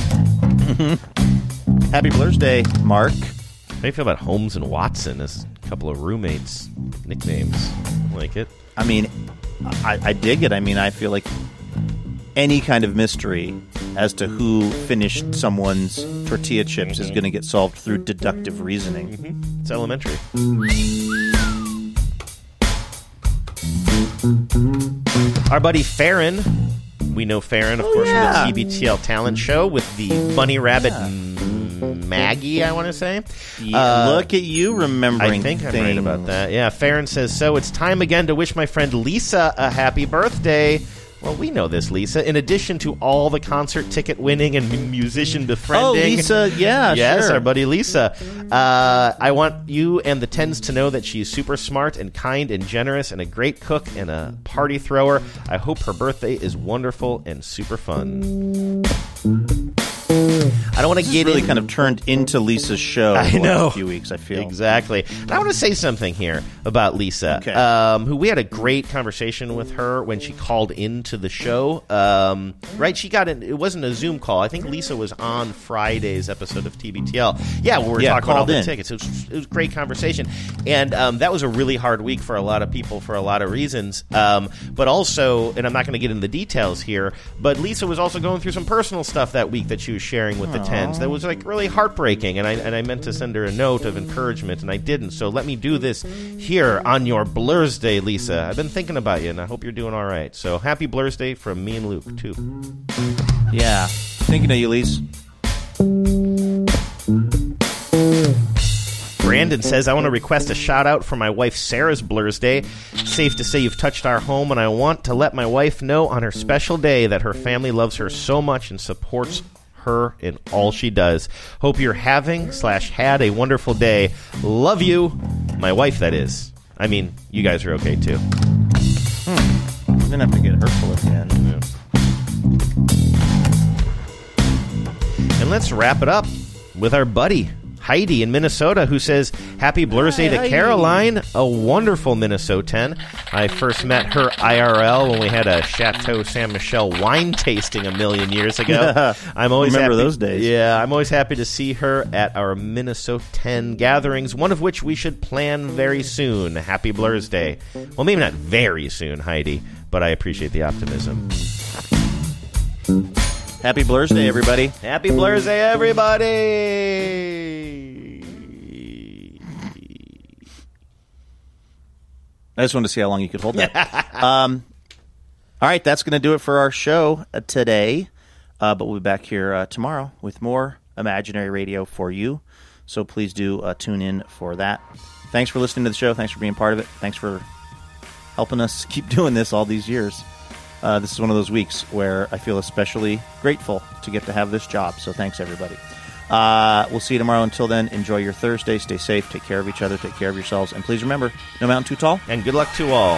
Happy Blur's Day, Mark. How do you feel about Holmes and Watson as a couple of roommates' nicknames? Like it? I mean, I dig it. I mean, I feel like any kind of mystery as to who finished someone's tortilla chips is going to get solved through deductive reasoning. It's elementary. Our buddy Farron. We know Farron, of course, from the TBTL talent show with the bunny rabbit Maggie, I want to say. Look at you remembering I think things. I'm right about that. Yeah, Farron says, so it's time again to wish my friend Lisa a happy birthday. Well, we know this, Lisa. In addition to all the concert ticket winning and musician befriending. Oh, Lisa, yeah, yes, sure. Our buddy Lisa. I want you and the Tens to know that she's super smart and kind and generous and a great cook and a party thrower. I hope her birthday is wonderful and super fun. I don't want to get really kind of turned into Lisa's show I the know. last few weeks, I feel. Exactly. And I want to say something here about Lisa, Okay. Who we had a great conversation with her when she called into the show. Right? She got it wasn't a Zoom call. I think Lisa was on Friday's episode of TBTL. Yeah, we were talking about all the tickets. It was a great conversation. And that was a really hard week for a lot of people for a lot of reasons. But also, and I'm not going to get into the details here, but Lisa was also going through some personal stuff that week that she was sharing with the Tens that was like really heartbreaking, and I meant to send her a note of encouragement, and I didn't. So let me do this here on your Blur's Day, Lisa. I've been thinking about you, and I hope you're doing all right. So happy Blur's Day from me and Luke too. Yeah, thinking of you, Lisa. Brandon says, I want to request a shout out for my wife Sarah's Blur's Day. Safe to say you've touched our home, and I want to let my wife know on her special day that her family loves her so much and supports her in all she does. Hope you're having/had a wonderful day. Love you. My wife, that is. I mean, you guys are okay too. I'm going to have to get hurtful again. Yeah. And let's wrap it up with our buddy Heidi in Minnesota, who says, Happy Blur's Day to Heidi. Caroline, a wonderful Minnesotan. I first met her IRL when we had a Chateau Saint Michel wine tasting a million years ago. I'm always Remember happy, those days. Yeah, I'm always happy to see her at our Minnesotan gatherings, one of which we should plan very soon. Happy Blur's Day. Well, maybe not very soon, Heidi, but I appreciate the optimism. Happy Blur's Day, everybody. Happy Blur's Day, everybody! I just wanted to see how long you could hold that. All right, that's going to do it for our show today. But we'll be back here tomorrow with more Imaginary Radio for you. So please do tune in for that. Thanks for listening to the show. Thanks for being part of it. Thanks for helping us keep doing this all these years. This is one of those weeks where I feel especially grateful to get to have this job. So thanks, everybody. We'll see you tomorrow. Until then, enjoy your Thursday. Stay safe. Take care of each other. Take care of yourselves. And please remember, no mountain too tall. And good luck to all.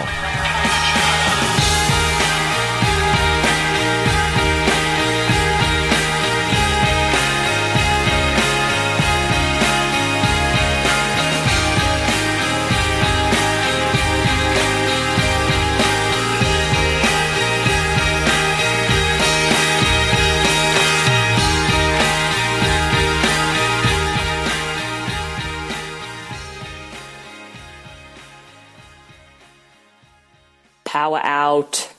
Power out.